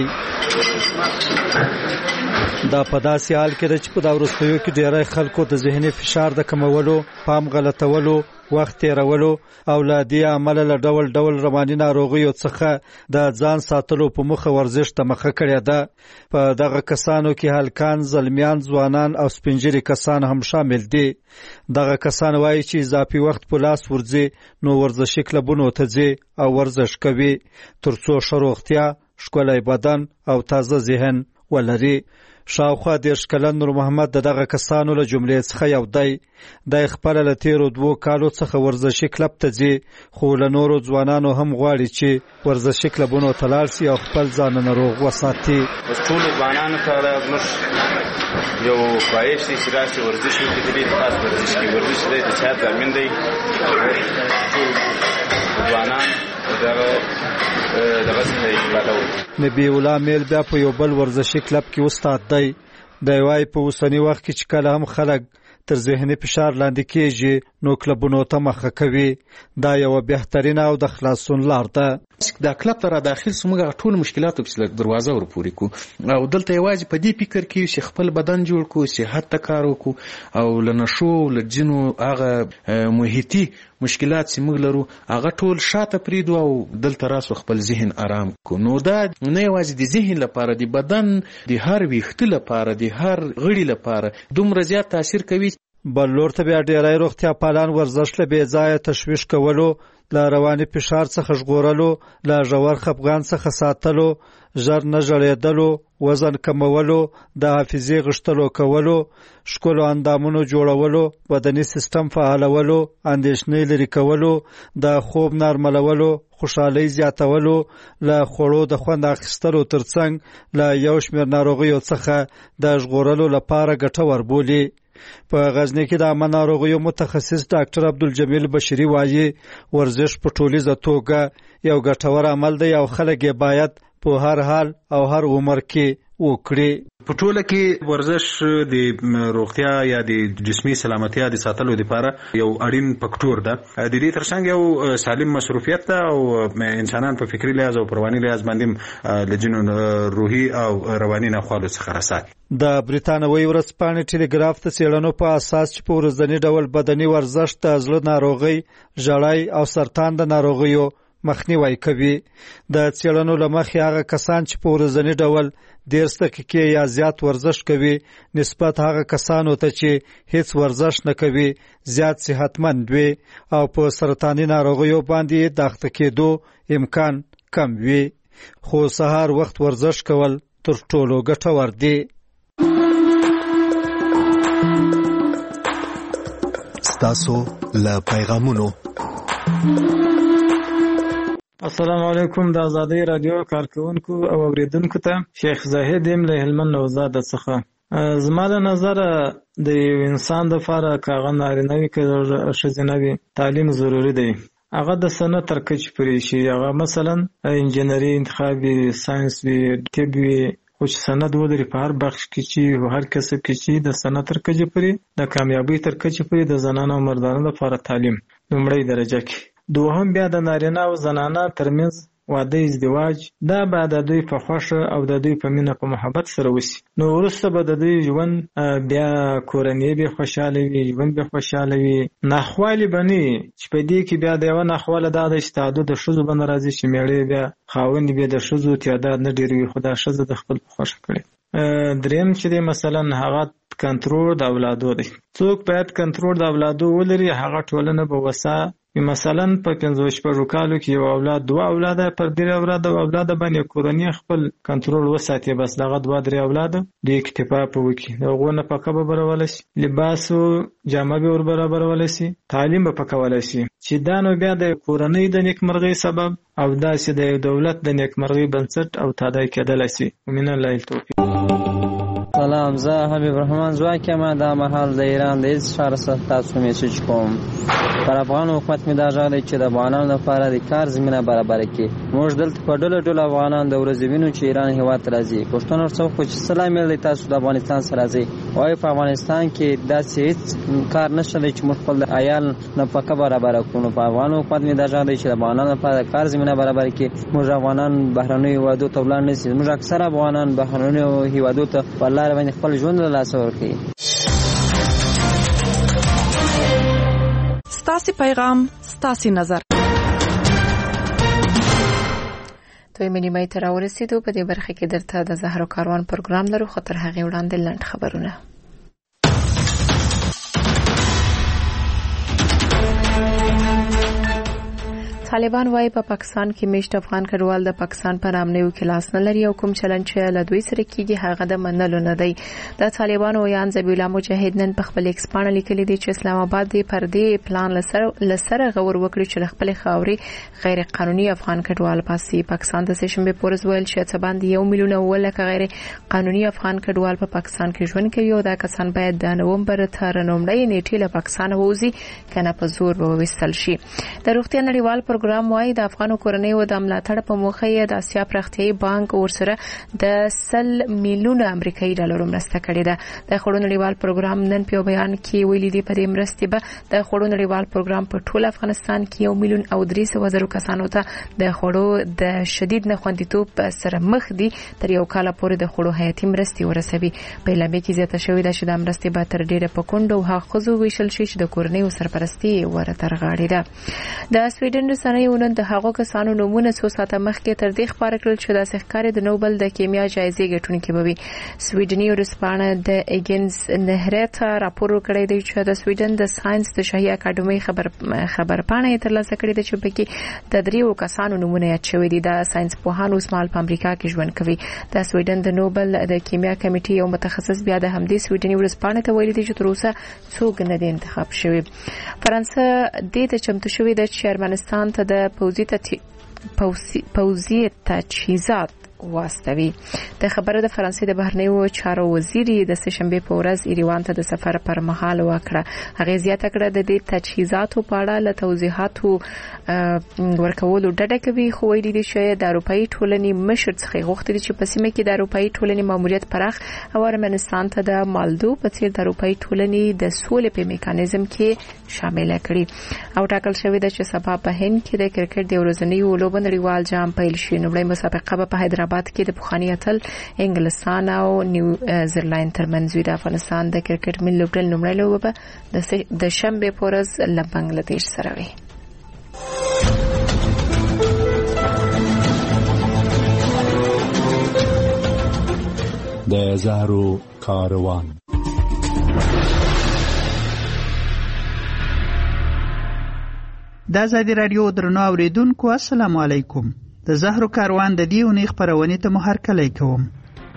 دا په داسې حال کې ده چې په دا وروستیو کې ډېری خلکو د ذهني فشار د کمولو، پام غلطولو، وخت تیرولو او له دې عمله له ډول ډول رواني ناروغیو څخه د ځان ساتلو په موخه ورزش ته مخه کړې ده. په دغه کسانو کې هلکان، زلمیان، ځوانان او سپینجري کسان هم شامل دي. دغه کسان وایي چې اضافي وخت په لاس ورځي نو ورزشي کلبونو ته ځي او ورزش کوي ترڅو ښه روغتیا، ښکلی بدن او تازه ذهن ولري. شاوخوا 10 کلن نور محمد دغه کسانو له جملې څخه یو دی. د خپل له تیرو 2 کالو څخه ورزشي کلب ته ځي، خو له نورو ځوانانو هم غواړي چې ورزشي کلبونو ته لاړ شي او خپل ځان ناروغ وساتي. ټول ځوانانو ته موږ یو خواهش دی چې راشي ورزش وکړي. د خاص ورزش کې ورزش دی د چا ضامن دی. ځوانان دغه څه استفاده وکړي. نبی الله میل بیا په یو بل ورزشي کلب کې استاد دی. د وای په اوسنی وخت کې چې کله هم خلک تر ذهني فشار لاندې کېږي نو کلبونو ته مخه کوي. دا یو بهترینه او د خلاصون لار ده. دا کلب ته را داخل سمګه ټول مشکلاتو په دروازه ور پوري کو او دلته یوازې په دې فکر کې چې خپل بدن جوړ کو، صحت ته کار وکړو او لنشو لجنو هغه محیطي مشکلات چې موږ لرو هغه ټول شاته پریدو او دلته راسو خپل ذهن آرام کو. نو دا نه یوازې د ذهن لپاره، د بدن د هر ویښته لپاره، د هر غړي لپاره دومره زیات تاثیر کوي. بل لور ته بیا ډېری روغتیا پالان ورزش له بې ځایه تشویش کولو، له رواني فشار څخه ژغورلو، له ژور خفګان څخه ساتلو، ژر نه ژړېدلو، وزن کمولو، د حافظې غښتلو کولو، ښکلو اندامونو جوړولو، بدني سیستم فعالولو، اندېښنې لرې کولو، د خوب نرملولو، خوشحالۍ زیاتولو، له خوړو د خوند اخیستلو ترڅنګ له یو شمېر ناروغیو څخه د ژغورلو لپاره ګټور بولي. په غزنی کې د عامه ناروغیو متخصص ډاکټر عبدالجمیل بشری وایي ورزش په ټولیزه توګه یو ګټور عمل دی او خلک یې باید په هر حال او هر عمر کې وکړي. په ټوله کې ورزش د روغتیا یا د جسمي سلامتیا د ساتلو لپاره یو اړین فکټور ده. د دې ترڅنګ یو سالم مصروفیت ده او انسانان په فکری لحاظ او رواني لحاظ باندې لجنو روحي او رواني ناخوالو څخه رسات. د بریتانوي ورځپاڼې ټیلیګراف ته څېړنو په اساس چې په ورځني ډول بدني ورزش د زړه ناروغۍ، ژړای او سرطان د ناروغیو مخنیوی کوي. د څېړنو له مخې هغه کسان چې په ورځني ډول 10 دقیقې یا زیات ورزش کوي نسبت هغه کسانو ته چې هیڅ ورزش نه کوي زیات صحتمند وي او په سرطاني ناروغیو باندې د اخته کېدو امکان کم وي. خو سهار وخت ورزش کول تر ټولو ګټور دی. ستاسو له پیغامونو. السلام علیکم. د آزادۍ رادیو کارکونکو او اوریدونکو ته شیخ زاهد یم له هلمند نوزاد څخه. زما له نظره د یو انسان لپاره کاغه نارینه وي که ښځینه وي تعلیم ضروري دی. هغه د سنه تر کچې پورې شي. هغه مثلا انجینري انتخاب وي، ساینس وي، طب وي، خو چې سند ولري په هر بخش کې چې هر کسب کې چې د سنه تر کچې پورې د کامیابۍ تر کچې پورې د زنانو او مردانو لپاره تعلیم لومړۍ درجه کې. دوهم بیا د نارینه او زنانه ترمنځ واده ازدواج، دا به د دوی په خوښه او د دوی په مینه په محبت سره وشي. نو وروسته به د دوی ژوند بیا کورنۍ به خوشحاله وي، ژوند به خوشحاله وي، ناخوالې به نه وي. چې په دې کې بیا د یوه ناخواله دا ده چې تعدد د ښځو به نه راځي چې مېړه بیا خاوند بیا د ښځو تعداد نه ډېر وي، خو دا ښځه د خپل په خوښه کړي. دریم چې دی مثلا هغه کنټرول د اولادو دی. څوک باید کنټرول د اولادو ولري، هغه ټولنه به وسه مثلا په 15 کالو کې یو اولاد 2 اولاد پر 3 اولاد باندې کورنۍ خپل کنټرول وساتي، بس دغه 2-3 اولاد د اکتفا په وکی دغه نه پکه به برول شي، لباس او جامه به ور برابرول شي، تعلیم به پکول شي، چې دا نو بیا د کورنۍ د نیکمرغي سبب او داسې د دولت د نیکمرغي بنسټ او تادای کېدل شي. ومن الله التوفیق. سلام، زه حبیب رحمان زواک یم. دا مهال د ایران د اشار سره تاسو میسج کوم. پر افغان حکومت می دا ژغ دی چې د افغانانو لپاره د کار زمينه برابر کړي. موږ دلته په ډول افغانان د ورځې وینو چې ایران هیواد ته راځي. پښتون ورڅو خو چې سلام مل تاسو د افغانستان سره راځي. وای په افغانستان کې داسې هیڅ کار نشته چې موږ خپل عیال نه پکه برابر کړو. په افغان حکومت می دا ژغ دی چې د افغانانو لپاره د کار زمينه برابر کړي. موږ افغانان بهرنیو هیوادو ته ولاړ نشي. موږ اکثر افغانان بهرنیو هیوادو ته ولر باندې خپل ژوند له لاس ورکړي. ستاسي پیغام، ستاسي نظر. دوی منیمای تر ورسېدو. په دې برخه کې درته د زهرو کاروان پروګرام لرو، خو تر هغې وړاندې لنډ خبرونه. طالبان وايي په پاکستان کې میشت افغان کډوال د پاکستان په نامنیو کې لاس نه لري او کوم چلن چې له دوی سره کیږي هغه د منلو نه دی. د طالبانو ویان ذبیح الله مجاهد نن په خپل ایکس باندې لیکلي دي چې اسلام آباد د پردې پلان لسره غور وکړي چې خپل خاوري غیر قانوني افغان کډوال پاسي. پاکستان د سشنبه پورز ویل چې څه باندې 1 میلیون ولکه غیر قانوني افغان کډوال په پاکستان کې ژوند کوي او دا کسان باید د نومبر تر 9 نیټې له پاکستان ووزي کنه په زور به وستل شي. د روغتیا نړیوال پروګرام وايي د افغانو کورنیو د ملاتړ په موخه د اسیا پرختیايي بانک ورسره د 100 میلیون امریکایي ډالر مرسته کړې ده. د خړو نړیوال پروګرام نن په بیان کې ویلي دی په دې مرستې به د خړو نړیوال پروګرام په ټول افغانستان کې 1 میلیون او 300,000 کسانو ته د خړو د شدید نخوندیتوب سره مخ دي تر یو کال پورې د خړو حیاتي مرستې ورسوي. په اعلامیه کې زیاته شوې ده چې د مرستې به تر ډیره په کونډو او حقوقو ویشل شي چې د کورنیو سرپرستی ورترغاړي ده. د سویډن رسنیو نن د هغو کسانو نومونه څو ساعته مخکې تر دې خبره کړل چې د ښکاري د نوبل د کیمیا جایزې ګټونکي به وي. سویډني ورسپانه د ایګنز نهرت راپور کړی دی چې د سویډن د ساينس د شاهي اکاډمي خبرپاڼه ترلاسه کړې ده چې پکې د 3 کسانو نومونه یاد شوي دي. د ساينس پوهانو اوسمهال په امریکا کې ژوند کوي. د سویډن د نوبل د کیمیا کمیټې یو متخصص بیا د همدې سویډني ورسپانه ته ویلي دی چې تر اوسه څوک نه دي انتخاب شوی. فرانسه دې ته چمتو شوې ده چې ارمنستان ته د پوځي تجهیزات واستوي. د خبره د فرانسې د بهرنیو چارو وزیر د سهشنبه په ورځ ایروان ته د سفر پر مهال وکړه. هغه زیاته کړه د دې تجهیزاتو په اړه له توضیحاتو ورکولو ډډه کوي. خو ویلي دي چې د اروپאי ټولنې مشر څخه غوښتي چې په سیمه کې د اروپאי ټولنې ماموریت پراخ او ارمنستان ته د مالدو په څیر د اروپאי ټولنې د سولې په میکانیزم کې شامل کړي. او ټاکل شوی دی چې سبا په هند کې د کرکټ د ورځنیو لوبو نړیوال جام پیل شي. نوړی مسابقه په حیدرآباد کې د پخوانی اتل انګلستان او نیوزیلند ترمنځ وي. د افغانستان د کرکټ ملي لوبډل نومړی لوبه د شنبه په ورځ له بنگلاديش سره وي. د زهرو کاروان. د آزادي رادیو درنو اوریدونکو السلام علیکم. د زهرو کاروان د دې اونۍ خبرونه ته محرکلای کوم.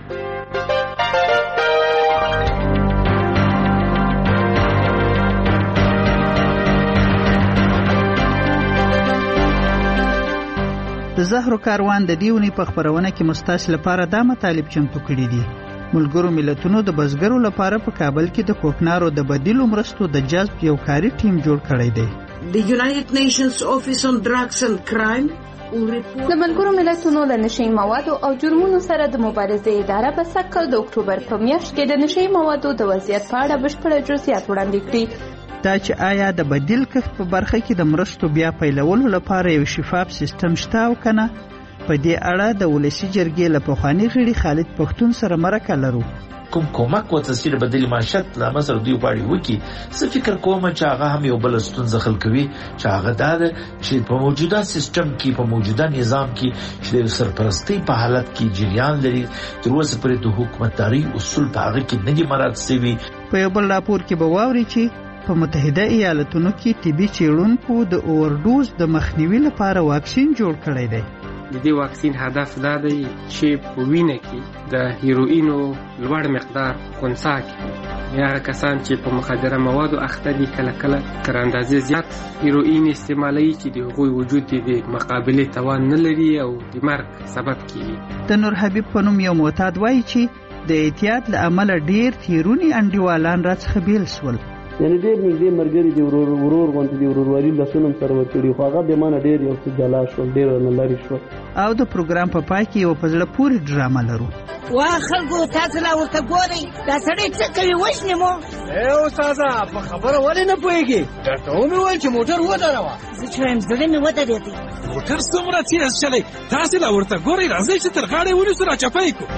د زهرو کاروان د دې اونۍ په خبرونه کې مستاس لپاره دا مطالب چمتو کړي دي. ملګرو ملتونو د بزګرو لپاره په کابل کې د کوکنارو د بدیلو مرستو د جذب یو کاري ټیم جوړ کړی دی. The United Nations Office on Drugs and Crime د ملګرو ملتونو د نشي موادو او جرمونو سره د مبارزې اداره په سکل د اکتوبر په میاشت کې د نشي موادو د وضعیت په اړه بشپړ جزئیات وړاندې کړي. دا چې آیا د بدیل کښت په برخه کې د مرستو بیا پیلولو لپاره یو شفاف سیستم شته او کنه، په دې اړه د ولسی جرګې له پخوانی غړي خالد پښتون سره مرکه لرو. کوم کومک و تسهیل بدیل معیشت لا مسر دی وړي وکی څه فکر کوم چې هغه هم یو بل ستونزه خل کوي چې هغه دا چې په موجوده سیستم کې په موجوده نظام کې چې سرپرستی په حالت کې جریان لري تر اوسه پرې د حکومتداري اصول په هغه کې نه دي مراعات شوي. په یو بل راپور کې به واوري چې په متحده ایالاتونو کې طبي څېړونکو د اوورډوز د مخنیوي لپاره واکسین جوړ کړی دی. د دې واکسین هدف دا دی چې په وینه کې د هیروینو لوړ مقدار خنثی کړي. یا کسان چې په مخدره موادو اخته دي کله کله تر اندازې زیات هیروین استعمالوي چې د هغوی وجود د مقابلې توان نه لري او د مرګ سبب کیږي. د نور حبیب په نوم یو معتاد وایي چې د احتیاط له امله ډیر تیرونی انډیوالان راڅخه بیل سول. یعنی ډیر نږدې مرګري دی ورور غونډې دی وروروالي لاسونه سره ورکړي خو هغه به مانه ډیر یو څه جلا شو ډیر نه لري شو. او د پروګرام په پای کې یو په زړه پورې ډرامه لرو. وا خلکو تاسو لا ورته ګورئ دا سړی څه کوي وښنې مو. استاده په خبره ولې نه پوهېږي؟ درته ومې ویل چې موټر ودروه. زه چې وایم زړه مې ودرېدی. موټر څومره تېز چلی تاسې لا ورته ګورئ راځئ چې تر غاړې ونیسو راچپی کړو.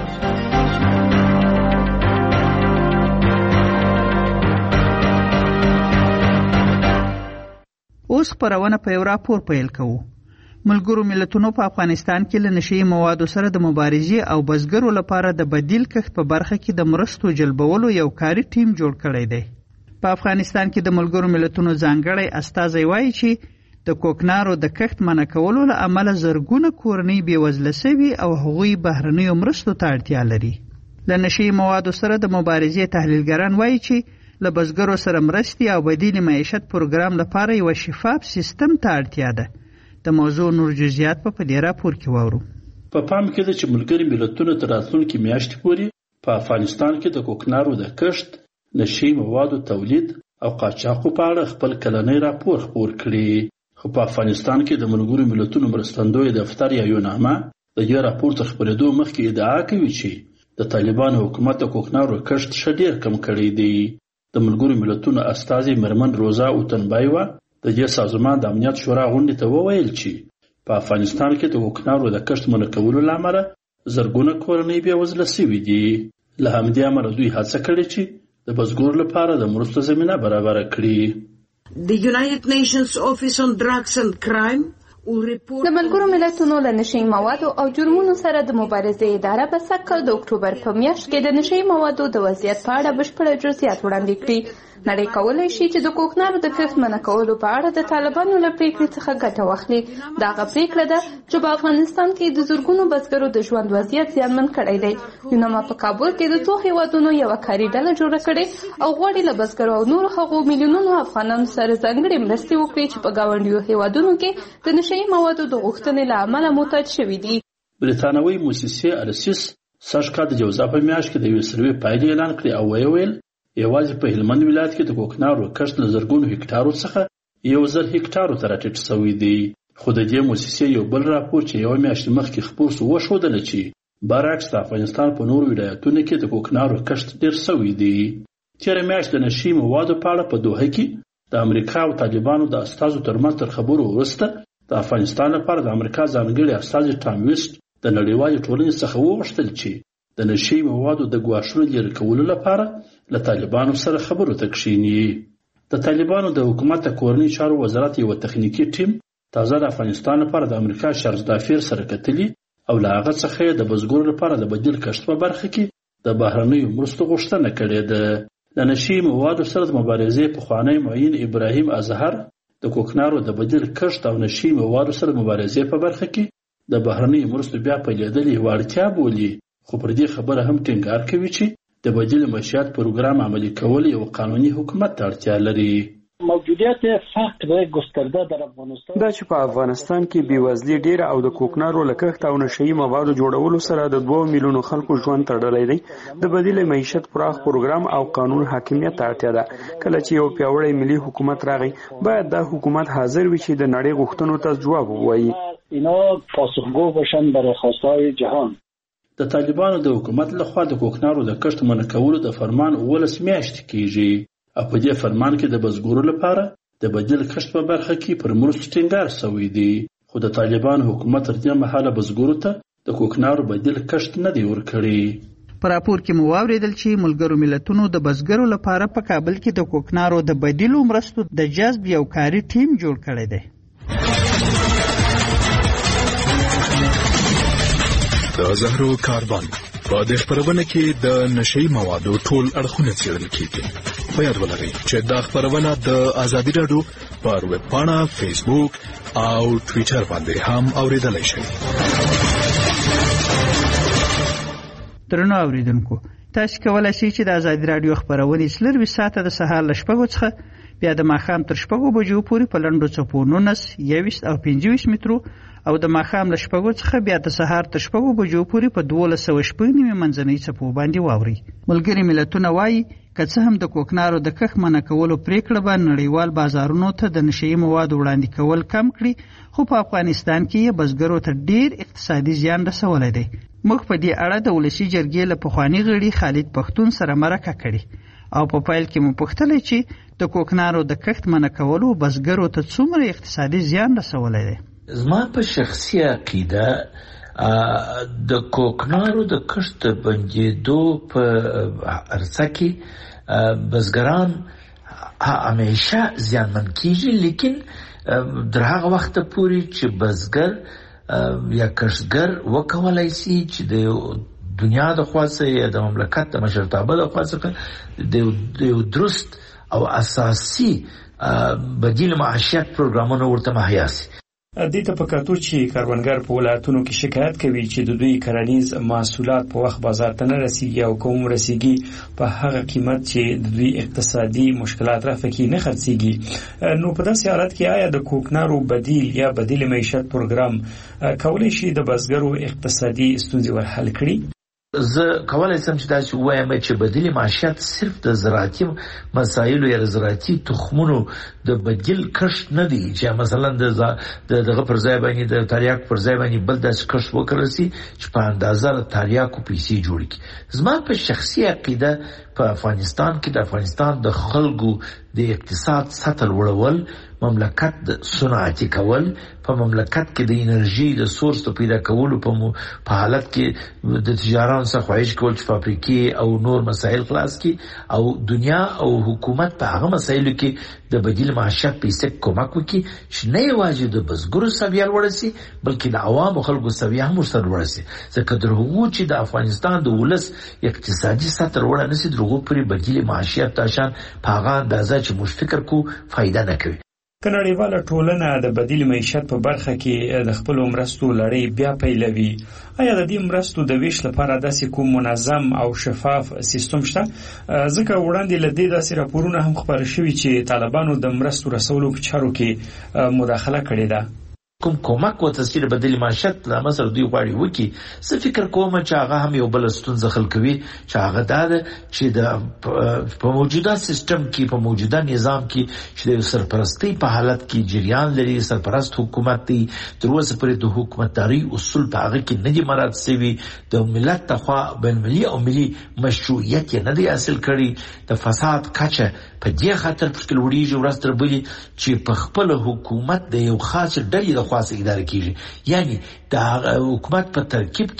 اوس خپرونه په یو راپور پیل کوو. ملګرو ملتونو په افغانستان کې له نشئی موادو سره د مبارزې او بزګرو لپاره د بدیل کښت په برخه کې د مرستو جلبولو یو کاري ټیم جوړ کړی دی. په افغانستان کې د ملګرو ملتونو ځانګړی استازی وایي چې د کوکنارو د کښت منع کولو له امله زرګونه کورنۍ بېوزله سوي او هغوی بهرنیو مرستو ته اړتیا لري. له نشئی موادو سره د مبارزې تحلیلګران وایي چې له بزګرو سره مرستې او بدیل معیشت پروګرام لپاره یو شفاف سیستم ته اړتیا ده. د موضوع نور جزئیات په دې راپور کې واورو. په پام کې ده چې ملګري ملتونه تر راتلونکي میاشتې پورې په افغانستان کې د کوکنارو د کښت، نشئی موادو تولید او قاچاقو په اړه خپل کلنی راپور خپور کړي. خو په افغانستان کې د ملګرو ملتونو مرستندوی دفتر یا یونامه د دې راپور تر خپرېدو مخکې ادعا کوي چې د طالبانو حکومت د کوکنارو کښت ښه ډېر کم کړی دی. د ملګرو ملتونو استازي مرمن روزا اوتنبایوا د دې سازمان د امنیت شورا غونډې ته وویل چې په افغانستان کې د کوکنارو د کښت منع کولو له امله زرګونه کورنۍ بېوزله سوي دي. له همدې امله دوی هڅه کړې چې د بزګرو لپاره د مرستو زمینه برابره کړي. The United Nations Office on Drugs and Crime د ملګرو ملتونو له نشئی موادو او جرمونو سره د مبارزې اداره په سږ د اکتوبر په میاشت کې د نشئی موادو د وضعیت په اړه بشپړ جزئیات وړاندې کړي. نړۍ کولی شي چې د کوکنارو د کښت منع کولو په اړه د طالبانو له پریکړې څخه ګټه واخلي. دا هغه پریکړه ده چې په افغانستان کې د زرګونو بزګرو د ژوند وضعیت زیانمن کړی دی. یوناما په کابل کې د څو هیوادونو یوه کاري ډله جوړه کړې او غواړي له بزګرو او نورو هغو میلیونونو افغانانو سره ځانګړې مرستې وکړي چې په ګاونډیو هیوادونو کې د نشئی موادو د غوښتنې له امله محتاج شوي دي. بریتانوي موسسې السیس سږ کال د جوزا په میاشت کې د یوې سروې پایلې اعلان کړې او ویل یوازې په هلمند ولایت کې د کوکنارو کښت له زرګونو هکټارو څخه 1000 هکټارو ته راټیټ شوی دی. خو د دې موسسې یو بل راپور چې یوه میاشت مخکې خپور شو وښودله چې برعکس د افغانستان په نورو ولایتونو کې د کوکنارو کښت ډېر شوی دی. تېره میاشت د نشئی موادو په اړه په دوحه کې د امریکا او طالبانو د استازو ترمنځ تر خبرو وروسته د افغانستان لپاره د امریکا ځانګړي استازي ټام ویسټ د نړیوالې ټولنې څخه وغوښتل چې د نشئی موادو د ګواښونو لرې کولو لپاره له طالبانو سره خبرو ته کښیني. د طالبانو د حکومت د کورنۍ چارو وزارت یو تخنیکی ټیم تازه د افغانستان لپاره د امریکا شرزدافیر سره کتلي او له هغه څخه د بزګرو لپاره د بدیل کښت په برخه کې د بهرنیو مرستو غوښتنه کړې ده. د نشئی موادو سره د مبارزې پخوانی معین ابراهیم اظهر د کوکنارو د بدیل کښت او نشئی موادو سره د مبارزې په برخه کې د بهرنیو مرستو بیا پیلېدل یوه اړتیا بولي. خو پر دې خبره هم ټینګار کوي چې د بدیل معیشت پروګرام عملي کول یو قانوني حکومت ته اړتیا لري. موجودیت فقر گسترده در افغانستان دا چې په افغانستان کې بیوزلي ډیره او د کوکنارو له کښت او نشئی موادو جوړولو سره د 2 میلیونو خلکو ژوند تړلی دی. د بدیل معیشت پراخ پروګرام او قانون حاکمیت ته اړتیا ده. کله چې یو پیاوړی ملي حکومت راغی باید دا حکومت حاضر وي چې د نړۍ غوښتنو ته ځواب ووایي. اینا پاسخگو باشن برای خواستهای جهان. د طالبانو د حکومت لخوا د کوکنارو د کښت منع کولو د فرمان 19 میاشتې کیږي او په دې فرمان کې د بزګرو لپاره د بدیل کښت په برخه کې پر مرستو ټینګار شوی دی. خو د طالبانو حکومت تر دې مهاله بزګرو ته د کوکنارو بدیل کښت نه دی ورکړی. په راپور کې مو واورېدل چې ملګرو ملتونو د بزګرو لپاره په کابل کې د کوکنارو د بدیلو مرستو د جذب یو کاري ټیم جوړ کړی دی. د زهرو کاروان په دې خبرونه کې د نشئی موادو ټول اړخونه څېړل کیږي. په یاد ولرئ چې دا خبرونه د آزادي رادیو پر ویب پاڼه، فیسبوک او ټویټر باندې هم اوریدلای شئ. درنو اوریدونکو، تاسو کولای شئ چې د آزادي رادیو خبرونه سلروي ساعته د سهار ل 6 څخه بیا د ماښام تر 6 بجو پورې په لنډو څپو 19 21 او 25 مترو او د ماښام ل 6 څخه بیا د سهار تر 6 بجو پورې په 1290 منځنۍ څپو باندې واوري. ملګری ملتونه وایي که څه هم د کوکنارو د کښت منع کولو پریکړه به نړیوال بازارونو ته د نشئی موادو وړاندې کول کم کړي، خو په افغانستان کې یې بزګرو ته ډیر اقتصادي زیان رسولی دی. موږ په دې اړه د ولسی جرګې له پخواني غړي خالد پښتون سره مرکه کړې او په پایل کې مو پوښتلې چې د کوکنارو د کښت منع کولو بزګرو ته څومره اقتصادي زیان رسولی دی. زما په شخصي عقیده د کوکنارو د کښت بندېدو په عرصه کې بزګران همیشه زیانمن کیږي، لیکن در هغه وخت پورې چې بزګر یا کښتګر وکولای شي چې د دنیا د خواصه یا د مملکت د مشرتابه د خواصه د درست او اساسي بدیل معیشت پروګرامونه ورته مهیا سي. دې ته پکاتو چې کاروانګر په ولایتونو کې شکایت کوي چې د دوی کرنیز محصولات په وخت بازار ته نه رسیږي او کوم رسیږي په هغه قیمت چې د دوی اقتصادي مشکلات رافع کوي نه خرڅيږي. نو په داسې حالت کې آیا د کوکنارو بدیل یا بدیل معیشت پروګرام کولای شي د بزګرو اقتصادي ستونزې ور حل کړي؟ زه کولای سم چې تاسو وایم چې بدیل معیشت صرف د زراعتي مسایلو یا زراعتي تخمونو د بدیل کښت نه دی چې مثلا د دغه پر ځای باندې د تریاک پر ځای باندې بل د کښت وکړل شي چې په اندازه تریاکو پیسې جوړ کړي. زما په شخصي عقیده په افغانستان کې د افغانستان د خلکو د اقتصاد سطح لوړول، مملکت د صنعتي کول، په مملکت کې د انرژي د سورس پیدا کولو په حالت کې د تجارت څخه خواهش کول چې فابریکې او نور مسایل خلاص کی او دنیا او حکومت په هغه مسایلو کې د بدیل معیشت په څیر کومک وکړي چې نه یوازې د بزګرو سویه لوړه سي بلکې د عوامو خلکو سویه هم ورسره لوړه سي. ځکه درغو چې د افغانستان د ولس اقتصادي سطح لوړه نشي، درغو پرې بدیل معیشت تاشان په هغه اندازه چې موږ فکر کو فائدہ نه کوي. کنړیواله ټولنه د بدیل معیشت په برخه کې د خپل مرستو لړۍ بیا پیلوي. آیا د دې مرستو د ویش لپاره داسې کوم منظم او شفاف سیستم شته؟ ځکه وړاندې له دې داسې راپورونه هم خبر شوي چې طالبانو د مرستو رسولو په چارو کې مداخله کړې ده. کوم کومک او تسهیل بدیل معیشت لا مثلا دوی غواړي وکي. څه فکر کوم چې هغه هم یو بل ستونزه خلک کوي چې هغه دا چې د په موجوده سیستم کې په موجوده نظام کې چې د سرپرستی په حالت کې جریان لري، سرپرست حکومت دی تر اوسه پورې د حکومتداري اصول په هغه کې نه دي مراعات شوي، د ملت تخوا بین ملي او ملي مشروعیت نه دی حاصل کړي، د فساد کچه په دې خاطر پکې وړيږي ورځ تر بلې چې په خپل حکومت د یو خاص ډلې د خاصه اداره کیږي، یعنی د حکومت په ترکیب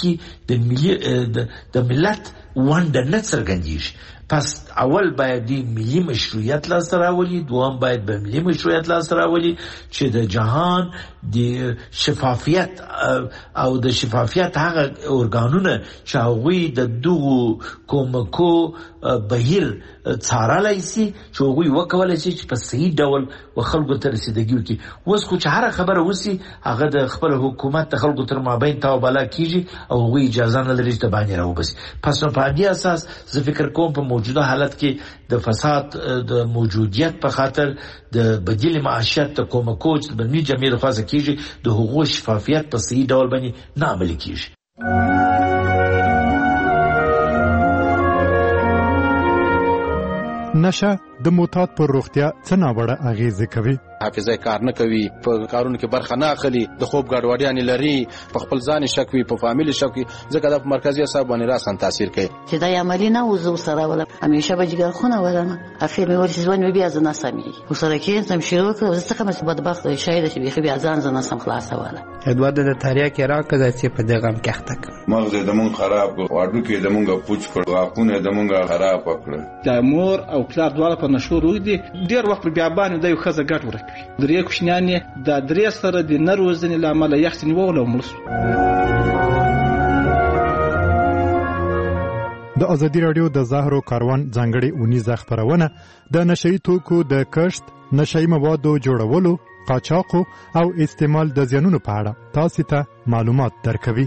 کې د ملت ونډه نه څرګندېږي. پس اول باید دی ملي مشروعیت لاسته راولي، دوم باید به ملي مشروعیت لاسته راولي چې د جهان د شفافیت او د شفافیت هغه ارګانونه چې هغوی د دغو کومکو بهیر څارلای شي چې هغوی وکولای شي چې په صحیح ډول خلکو ته رسیدګي وکړي. اوس خو چې هر خبره وسی هغه د خپل حکومت د خلکو تر مابین تاوبالا کیږي او هغوی اجازه نه لري چې باندې راوبسي. پس په دې اساس زه فکر کوم په موجوده حالت کې د فساد د موجودیت په خاطر د بدیل معیشت د کومکو چې د ملي جمعیت خاصه کیږي د حقوق شفافیت په صحیح ډول باندې نه عملي کیږي. نشه د معتاد پر روغتیا څه ناوړه اغیزه کوي؟ حافظه کار نه کوي، په کارونو کې برخه نه اخلي، د خوب ګډوډیان لري، په خپل ځان شک وي، په فامیلی شک وي، ځکه د مرکزی اعصاب باندې راسن تاثیر کوي. چې دا عملی نه وزو سره ولا همیشه به جګر خونه ولنه افیر مې ورسې ځوان بیا ځنه سمي وسره کې تم شروع کړ زه څنګه مې بدبخت وي شاید چې بیا ځان ځنه سم خلاص ولا ادوار د تاریا کې راکړه چې په دغه کې اخته مغز د مون خراب واډو کې د مونږه پوچ کړ واقونه د مونږه خراب کړ. د مور او پلار دواړه په نشو روي دي ډیر وخت بیا باندې د یو خزه ګټ ورکوي. درې کوښنیانې د درې سره د نروزنې لامل یخنی وولو ملس. د ازادي رادیو د زهرو کاروان ځانګړې اونیزه خپرونه د نشئی توکو د کښت، نشئی موادو جوړولو، قاچاق او استعمال د زیانونو په اړه تاسو ته معلومات درکوي.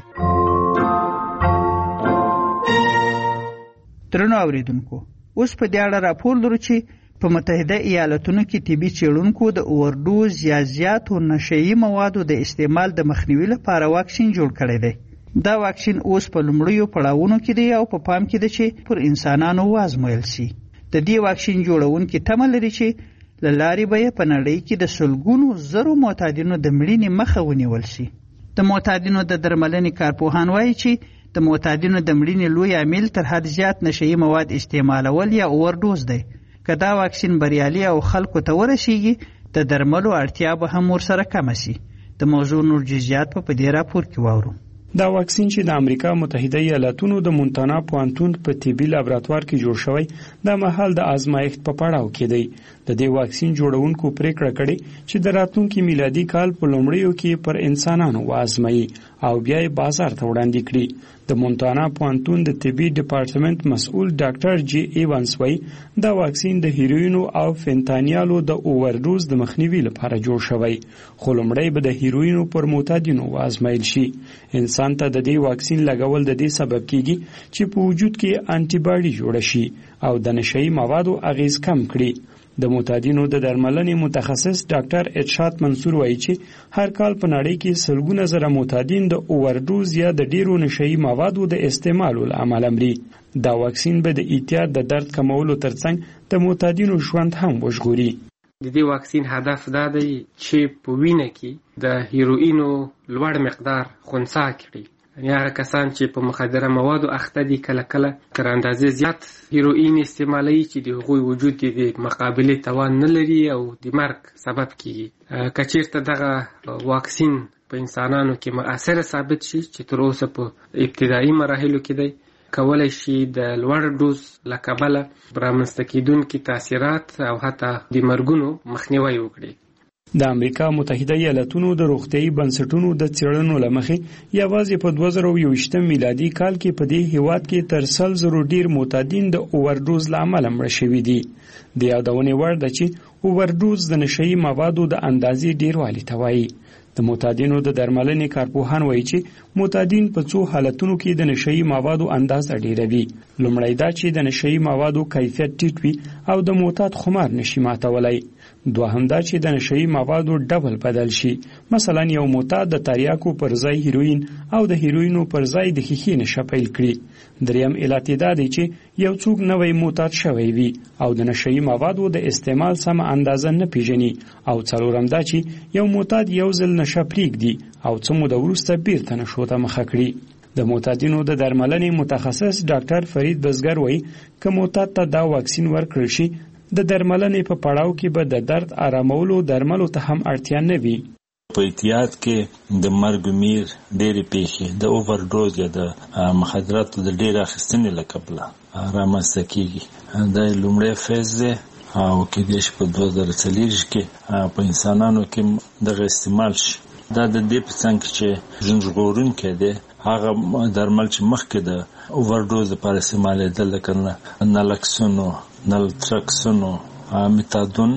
درنو اوریدونکو، اوس په دې اړه راپور لرو چې په متحده ایالاتونو کې طبي څېړونکو د اوورډوز یا زیاتو نشئی موادو د استعمال د مخنیوي لپاره واکسین جوړ کړی دی. دا واکسین اوس په لومړیو پړاوونو کې دی او په پام کې ده چې پر انسانانو وازمویل شي. د دې واکسین جوړونکي تمه لري چې له لارې به یې په نړۍ کې د سلګونو زرو معتادینو د مړینې مخه ونیول شي. د معتادینو د درملنې کارپوهان وایي چې د معتادینو د مړینې لوی عامل تر حد زیات نشئی مواد استعمالول یا اوورډوز دی. که دا واکسین بریالي او خلکو ته ورسیږي، د درملو اړتیا به هم ورسره کمه شي. د موضوع نور جزئیات په دې راپور کې واورو. دا واکسین چې د امریکا متحده ایالاتونو د مونتانا پوهنتون په طبي لابراتوار کې جوړ شوی، د مهال د آزمایښت په پړاو کې دی. د دې واکسین جوړونکو پریکړه کړې چې د راتلونکي میلادي کال په لومړیو کې پر انسانانو وازمایي او بیا یې بازار ته وړاندې کړي. د مونتانا پوهنتون د طبي ډپارټمنټ مسؤل ډاکټر جی ایوانس وایي دا واکسین د هیروینو او فنتانیالو د اوورډوز د مخنیوي لپاره جوړ شوی، خو لومړی به د هیروینو پر معتادینو وازمایل شي. انسان ته د دې واکسین لګول د دې سبب کیږي چې په وجود کې انټي باډي جوړ شي او د نشئی موادو اغیز کم کړي. د معتادینو د درملنې متخصص ډاکټر ارشاد منصور وایي چې هر کال په نړۍ کې سلګونه زره معتادین د اوورډوز یا د ډیرو نشئی موادو د استعمال له امله مري. دا واکسین به د اعتیاد د درد کمولو ترڅنګ د معتادینو ژوند هم وژغوري. د دې واکسین هدف دا دی چې په وینه کې د هیروینو لوړ مقدار خنثی کړي. یعنی هغه کسان چې په مخدره موادو اخته دي کله کله تر اندازې زیات هیروین استعمالوي چې د هغوی وجود د مقابلې توان نه لري او د مرګ سبب کیږي. که چیرته دغه واکسین په انسانانو کې مؤثر ثابت شي چې تر اوسه په ابتدایي مراحلو کې دی، کولای شي د لوړ ډوز له کبله رامنځته کیدونکي تاثیرات او حتی د مرګونو مخنیوی وکړي. د امریکا متحده ایالاتونو د روغتیايي بنسټونو د څېړنو له مخې یوازې په 2021 میلادي کال کې په دې هیواد کې تر 100,000 ډیر معتادین د اوورډوز له امله مړه شوي دي. د یادونې وړ ده چې اوورډوز د نشئی موادو د اندازې ډیروالي ته وایي. د معتادینو د درملنې کارپوهان وایي چې معتادین په څو حالتونو کې د نشئی موادو اندازه ډیروي. لومړی دا چې د نشئی موادو کیفیت ټیټ وي او د معتاد خمار نشي ماتولی. دوهم دا چې د نشئی موادو ډبل بدل شي. مثلا یو معتاد د تریاکو پر ځای هیروین او د هیروینو پر ځای د ښیښې نشه پیل کړي. دریم علت دا دی چې یو څوک نوی معتاد شوی وي او د نشئی موادو د استعمال سمه اندازه نه پیژني. او څلورم دا چې یو معتاد یو ځل نشه پرېږدي او څه موده وروسته بیرته نشو ته مخه کړي. د معتادینو د درملنې متخصص ډاکټر فرید بزګر وایي که معتاد ته دا واکسین ورکړل شي، د درملنې په پړاو کې به د درد آرامولو درملو ته هم اړتیا نه وي. په احتیاط کې د مرګ میر ډېرې پیښې د اوورډوز یا د مخدراتو د ډېر اخیستنې له کبله رامنځته کېږي. دا لومړی فیز دی او کېدای شي په 2040 کې په انسانانو کې دغه استعمال شي. دا د دې په څنګ کې چې ژوند ژغورونکی دی، هغه درمل چې مخکې د اوورډوز لپاره استعمالېدل لکه نالکسونو، نالټرکسونو، میتادون،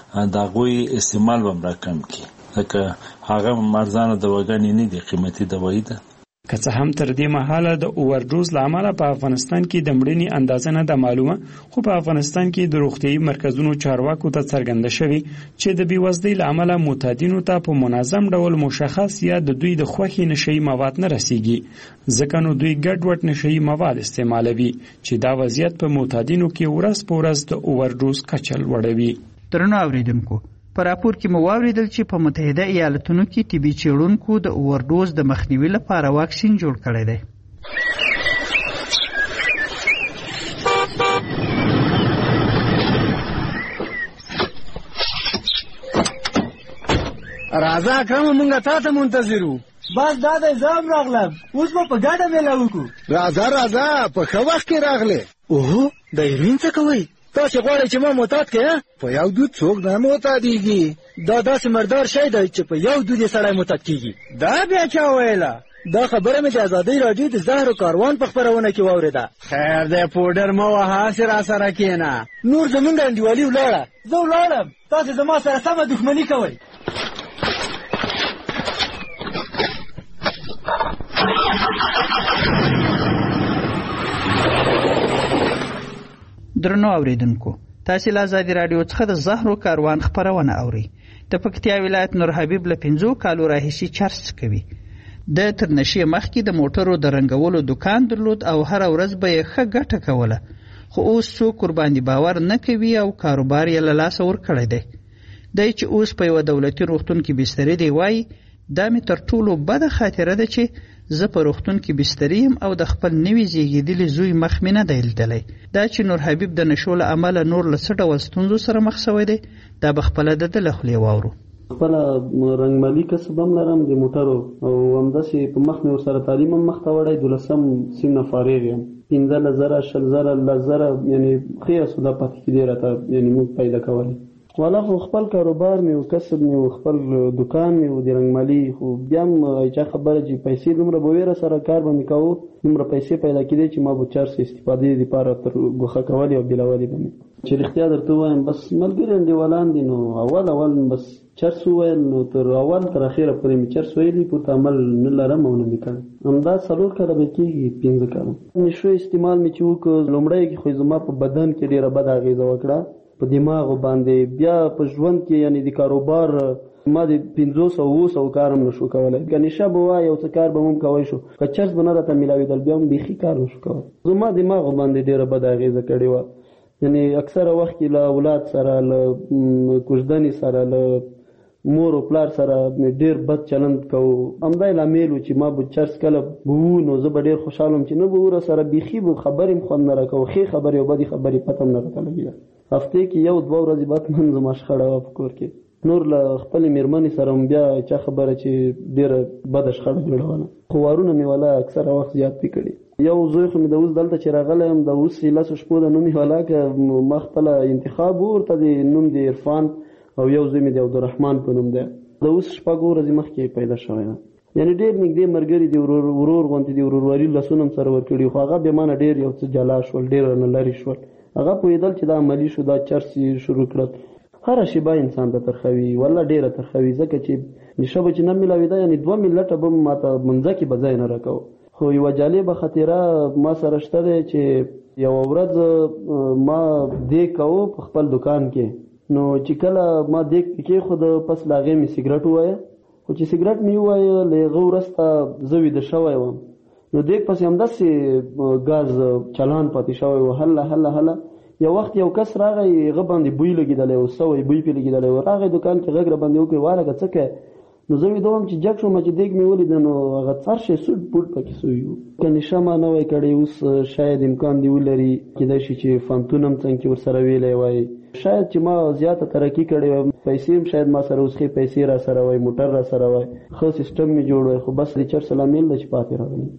د هغوی استعمال به هم راکم کړي ځکه هغه ارزانه دواګانې نه دي، قیمتي دوایي ده. که څه هم تر دې مهاله د اوورډوز له امله په افغانستان کې د مړینې اندازه نه ده معلومه، خو په افغانستان کې د روغتیايي مرکزونو چارواکو ته څرګنده شوې چې د بېوزلۍ له امله معتادینو ته په منظم ډول مشخص یا د دوی د خوښې نشئی مواد نه رسیږي، ځکه نو دوی ګډوډ نشئی مواد استعمالوي چې دا وضعیت په معتادینو کې ورځ په ورځ د اوورډوز کچه لوړوي. درنو اوریدونکو، په راپور کې مو واوریدل چې په متحده ایالاتونو کې طبي څېړونکو د اوورډوز د مخنیوي لپاره واکسین جوړ کړی دی. راځه اکرم، مونږ تا ته منتظر وو. بس دا د ځام راغلم، اوس به په ګډه میله وکړو. راځه په ښه وخت کې راغلې. اوهو، د هیروین څه کوئ؟ تاسې غواړئ چې ما معتاد کړې؟ په یو دود څوک نه معتادېږي. دا داسې مردار شی دی چې په یو دود یې سړی معتاد کېږي. دا بیا چا ویله؟ دا خبره مې د ازادۍ راډیو د زهرو کاروان په خپرونه کې واورېده. خیر دی پوډر مه وهه هسې راسره کښېنه. نور زمونږ انډیوالي ولاړه. زه ولاړم، تاسې زما سره سمه دښمني کوئ. درنو اوریدونکو، تاسې له ازادي راډیو څخه د زهرو کاروان خپرونه اورئ. د پکتیا ولایت نور حبیب له 5 کالو راهیسې چرس کوي. د تر نشې مخکې د موټرو د رنګولو دکان درلود او هر ورځ به یې ښه ګټه کوله، خو اوس څوک ورباندې باور نه کوي او کاروبار یې له لاسه ورکړی دی. دی چې اوس په یوه دولتي روغتون کې بستري دی وایي دا مې تر ټولو بده خاطره ده چې زه په روغتون کې بستري یم او د خپل نوي زیږېدلي زوی مخ مې نه دی لیدلی. دا چې نور حبیب د نشو له امله نور له څه ډول ستونزو سره مخ شوی دی، دا به خپله د ده له خولې واورو. خپله رنګمالي کسب هم لرم د موټرو او همداسې په مخ مې ورسره تعلیم هم مخ ته وړی. 12 سیم نه فارغ یم. 15,000 20,000 10,000 یعنې ښې اسوده پاتې کېدې راته یعنې موږ پیدا کولی. والا خو خپل کاروبار مې و کسب مې و خپل دکان مې و د رنګمالي، خو بیا هم چا خبره چې پیسې دومره به ویره سره کار به مې کوو، دومره پیسې پیدا کېدې چې ما به چرس استفادې دپاره تر ګوښه کولې او بېلولې به مې. چې رښتیا درته ووایم بس ملګري انډیوالان دي نو اول بس چرس وویل، نو تر اول تر اخره پورې مې چرس ویلي، پورته عمل نه لرم او نه مې کړی. همدا 4 کاله به کېږي 15 کاله. نشو استعمال مې چې وکړ لومړی کې خو زما په بدن کې ډېره بده اغېزه وکړه، په دماغ باندې. بیا په ژوند کې یعنی د کاروبار ما د 500 کار هم نشو کولی. که نشه به وای یو څه کار به هم کوی شو، که چرس به نه راته میلاوېدل بیا هم بیخي کار نشو کولی. زما دماغ باندې ډېره بده اغېزه کړې وه. یعنی اکثره وخت کې له اولاد سره، له کوژدنې سره، له مور او پلار سره ډېر بد چلند کوو. همدا یې لامل و چې ما به چرس کله به وو نو زه به ډېر خوشحاله وم چې نه به ور سره بیخي به خبرې هم خوند نه راکوو، ښې خبرې او بدې خبرې پته هم نه راته لګېده. هفتې کې 1-2 ورځې بعد من زما شخړه وه په کور کې. نور له خپلې مېرمنې سره هم بیا چا خبره چې ډېره بده شخړه جوړوله، خو وارونه مې والا اکثره وخت زیات پې کړي. یو زوی خو مې د اوس دلته چې راغلی یم د اوس 10 شپو د نوم یې والا که ما خپله انتخاب ورته د نوم د عرفان او یو زوی مې د عبدالرحمن په نوم دی. د اوس 6 ورځې مخکې پیدا شوی ده. یعنې ډېر نږدې ملګري دي، ورور غوندې د ورورولي لاسونه هم سره ورکړي، خو هغه بیا مانه ډېر یو څه جلا شول، ډېر نه لرې شول. هغه پوهېدل چې دا عملي شو، دا چرس یې شروع کړل. هره شیبه انسان ته ترخوي، والله ډېره ترخوي، ځکه چې نشه به چې نه میلاوېده یعنې 2 ملټه به ما ته منځه کې به ځای نه راکوو. خو یوه جالبه خاطره ما سره شته دی چې یوه ورځ ما دیګ کوو په خپل دکان کې، نو چې کله ما دیګ کېښود پس له هغې مې سګرټ ووایه، خو چې سګرټ مې ووایه له هغه وروسته زه ویده شوی وم، نو دیګ پسې همداسې ګاز چالان پاتې شوی و. هله یو وخت یو کس راغی، هغه باندې بوی لګېدلی و، سوی بوی پرې لګېدلی و. راغی دکان کې غږ را باندې وکړې وارګه څه کوې؟ نو زه ویده وم چې جګ شوم چې دیګ مې ولیده، نو هغه څر شی سوټ بوټ پکې سوي وو. که نشه ما نه وای کړی اوس شاید امکان دی ولري کېدای شي چې فانتون هم څنګه ورسره ویلی وای، شاید چې ما زیاته ترقي کړې وای، پیسې هم شاید ما سره اوس ښې پیسې را سره وای، موټر را سره وای، ښه سیسټم مې جوړ وای، خو بس د چرس لامل ده چې پاتې راغلی.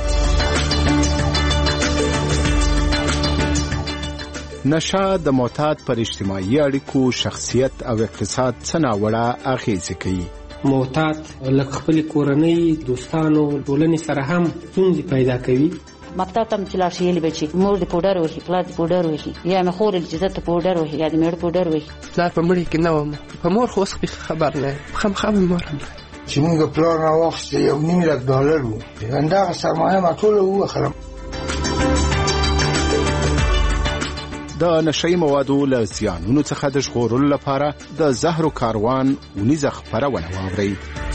نشه د معتاد پر اجتماعي اړیکو، شخصیت او اقتصاد څه ناوړه اغېزې کوي. معتاد لکه خپلې کورنۍ، دوستانو، ټولنې سره هم ستونزې پیدا کوي. مکتب ته چې لاړ شي یې به چې مور د پوډر وهي، پلار د پوډر وهي، یا مې خور چې زه ته پوډر وهي یا د مېړه پوډر وهي. پلار په مړي کې نه وم، په مور خو اوس خبر نه یم، خامخا مې مور هم چې موږ پلار راواخیسته $1,000,000 و، همدغه سرمایه ما ټوله ووخلم. د نشه‌یي موادو له زیانونو څخه د ژغورلو لپاره د زهرو کاروان اونیزه خپرونه واورئ.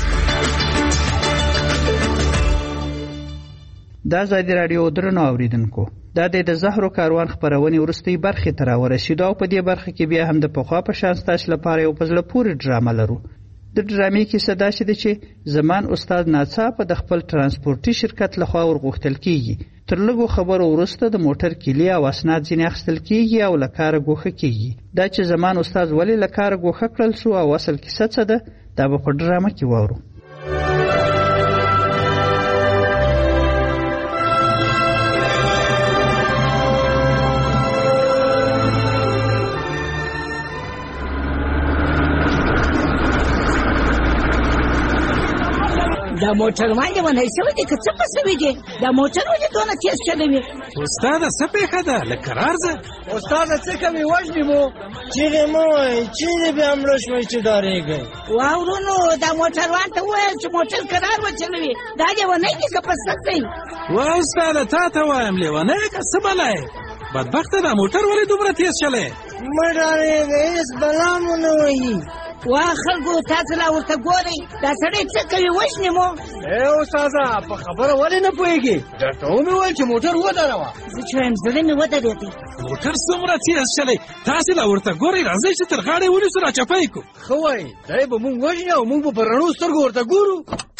د ازادي راډیو درنو اوریدونکو، دا د زهرو کاروان خپرونې وروستۍ برخې ته راورسېدو او په دې برخه کې بیا هم د پخوا په شان ستاسو لپاره یو په زړه پورې ډرامه لرو. د ډرامې کیسه داسې ده چې زمان استاد ناڅاپه د خپل ترانسپورټي شرکت لخوا ورغوښتل کیږي. تر لږو خبرو وروسته د موټر کیلي او اسناد ځینې اخیستل کیږي او له کاره ګوښه کیږي. دا چې زمان استاد ولې له کاره ګوښه کړل شو او اصل کیسه څه ده، دا به په ډرامه کې واورو. دا دا موټر باندې ونه شوی دی که څه په سوي دی دا موټر ولې دونه تیز چلوي استاده څه پېښه ده لږ قرار ځه استاده څه کوي وژنې مو چیغې مه وایئ چیرې بیا مړه شوئ چې ډارېږئ واورونو دا موټروان ته وویل چې موټر قرار وچلوي دا لیونی دی که په سد دی وا استاده تا ته وایم لیونی که څه بلا یې بدبخته دا موټر ولې دومره تیز چلی مه ډارېږئ هېڅ بلا مو نه وهي وا خلکو تاسو لا ورته ګورئ دا سړی څه کوي وژنې مو ای استاده په خبره ولې نه پوهېږې درته ومې ویل چې موټر ودروه زه چې وایم زړه مې ودرېدی موټر څومره تیز چلی تاسې لا ورته ګورئ راځئ چې تر غاړې ونیسو راچپه یې کړو ښه وایي دی به مونږ وژني او مونږ به په رڼو سترګو ورته ګورو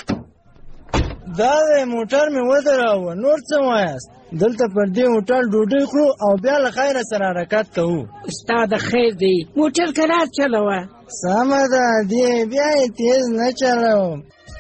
دا دی موټر مې ودراوه نور څه وایاست دلته پر دې موټر ډوډۍ خورو او بیا له خیره سره حرکت کوو ستا د خیر دی موټر قرار چلوه سمه ده دې بیا یې تیز نه چلوم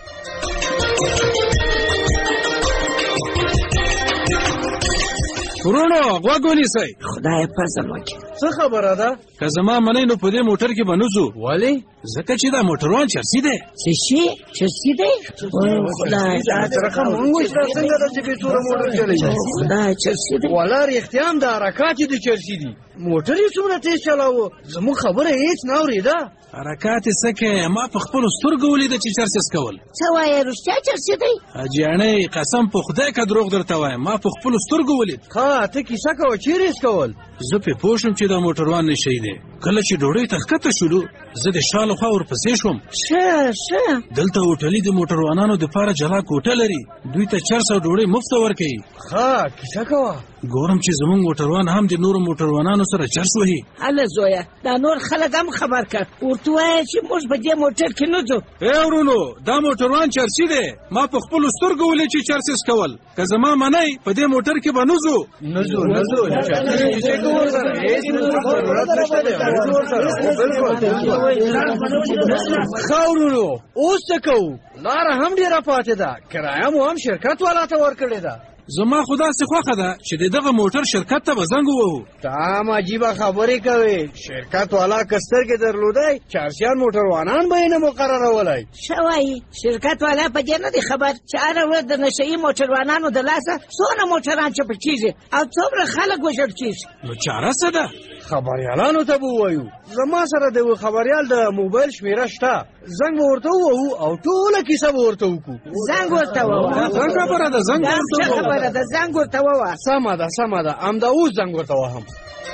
ورونو غوږ ونیسئ خدای فضل وکړي څه خبره ده که زما منئ نو په دې موټر کې به نه ځو ولې ځکه چې دا موټروان چرسي دی څه شي چرسي دی خدای رقم مونږ وایي څنګه ده چې بې توره موټر چلوي خدای چرسي دی والا رښتیا هم د حرکات یې د چرسي دي موټر یې څومره تیز چلاوه زموږ خبره هېڅ نه اورېده حرکات یې څه کوې ما په خپلو سترګو ولیده چې چرس یې څکول څه وایې رښتیا چرسي دی حاجیانۍ قسم په خدای که دروغ درته وایم ما په خپلو سترګو ولید ښه ته کیسه کوه چیرې یې څکول زه پې پوه شوم چې دا موټروان نشی دی کله چې ډوډۍ ته ښکته شولو زه د شا له خوا ورپسې شوم ښه دلته هوټلي د موټروانانو دپاره جلا کوټه لري دوی ته چرس او ډوډۍ مفته ورکوي ښه کیسه کوه ګورم چې زموږ موټروان هم د نورو موټروانانو سره چرس وهي هله زویه دا نور خلک هم خبر کړ ورته ووایه چې موږ په دې موټر کې نه ځو ای ورونو دا موټروان چرسي دی ما په خپلو سترګو ولید چې چرس یې څکول که زما منئ په دې موټر کې به نه ځو ښه ورونو اوس څه کوو لاره هم ډېره پاتې ده کرایه مو هم شرکت والا ته ورکړې ده زما خو داسې خوښه ده چې د دغه موټر شرکت ته به زنګ ووهو ته هم عجیبه خبرې کوې شرکت والا که سترګې درلودی چارسیان موټروانان به یې نه مقررولی ښه وایي شرکت والا په دې نه دی خبر چې هره ورځ د نشهیي موټروانانو د لاسه څونه موټران چپه کېږي او څومره خلک وژل کېږي نو چاره څه ده خبریالانو ته به ووایو زما سره د یو خبریال د موبایل شمېره شته زنګ به ورته ووهو او ټوله کیسه به ورته وکړو زنګ ورته ووهه څه خبره ده زنګ د زنګ ورته ووهه سمه ده همدا اوس زنګ ورته وهم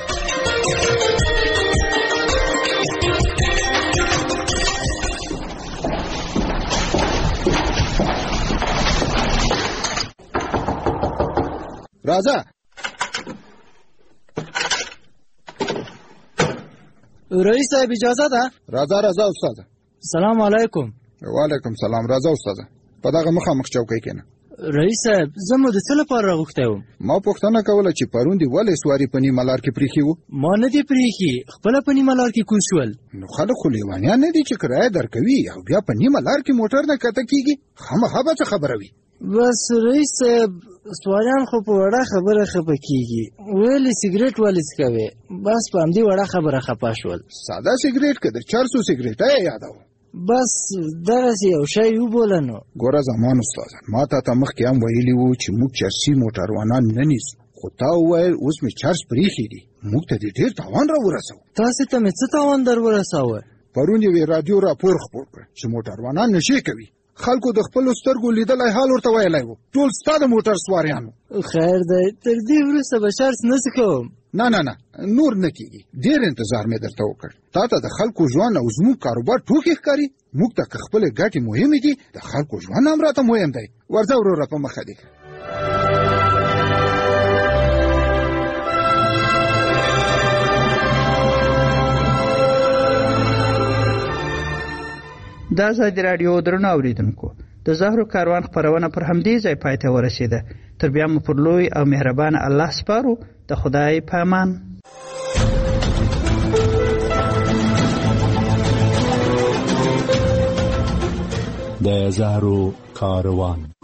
راځه رئیس صاحب اجازه ده راځه استاده سلام علیکم وعلیکم سلام راځه استاده په دغه مخامخ چوکۍ کېنه رئیس صاحب زه مو د څه لپاره راغوښتی وم ما پوښتنه کوله چې پرون دې ولې سواري په نیمه لار کې پرېښي وو ما نه دي پرېښي خپله په نیمه لار کې کوز شول نو خلک خو لیوانیان نه دي چې کرایه درکوي او بیا په نیمه لار کې موټر نه کته کېږي خامخا به څه خبره وي بس رئیس صاحب سواریان خو په وړه خبره خفه کېږي ویلې سګرېټ ولې څکوې بس په همدې وړه خبره خفه شول ساده سګرېټ که د چرسو سګرېټه یې یادوه بس دغسې یو شی وبوله نو ګوره زمان استاده ما ته مخکې هم ویلي وو چې موږ چرسي موټروانان نه نیسو خو تا وویل اوس مې چرس پرېښي دي موږ ته دې ډېر تاوان راورسوه تاسې ته مې څه تاوان در ورساوه پرون یوې راډیو راپور خپور کړ چې موټروانان نشې کوي خلکو د خپلو سترګو لیدلی حال ورته ویلی و ټول ستا د موټر سواریانو خیر دی تر دې وروسته به چرس نه کوم نه نور نه کېږي ډېر انتظار مې درته وکړ تا ته د خلکو ژوند او زموږ کاروبار ټوکې ښکاري موږ ته که خپلې ګټې مهمې دي د خلکو ژوند هم راته مهم دی ورځه وروره په مخه دې د ازادي راډیو درنو اوریدونکو د زهرو کاروان خپرونه پر همدې ځای پای ته ورسېده تر بیا مو پر لوی او مهربان الله سپارو د خدای په امان د زهرو کاروان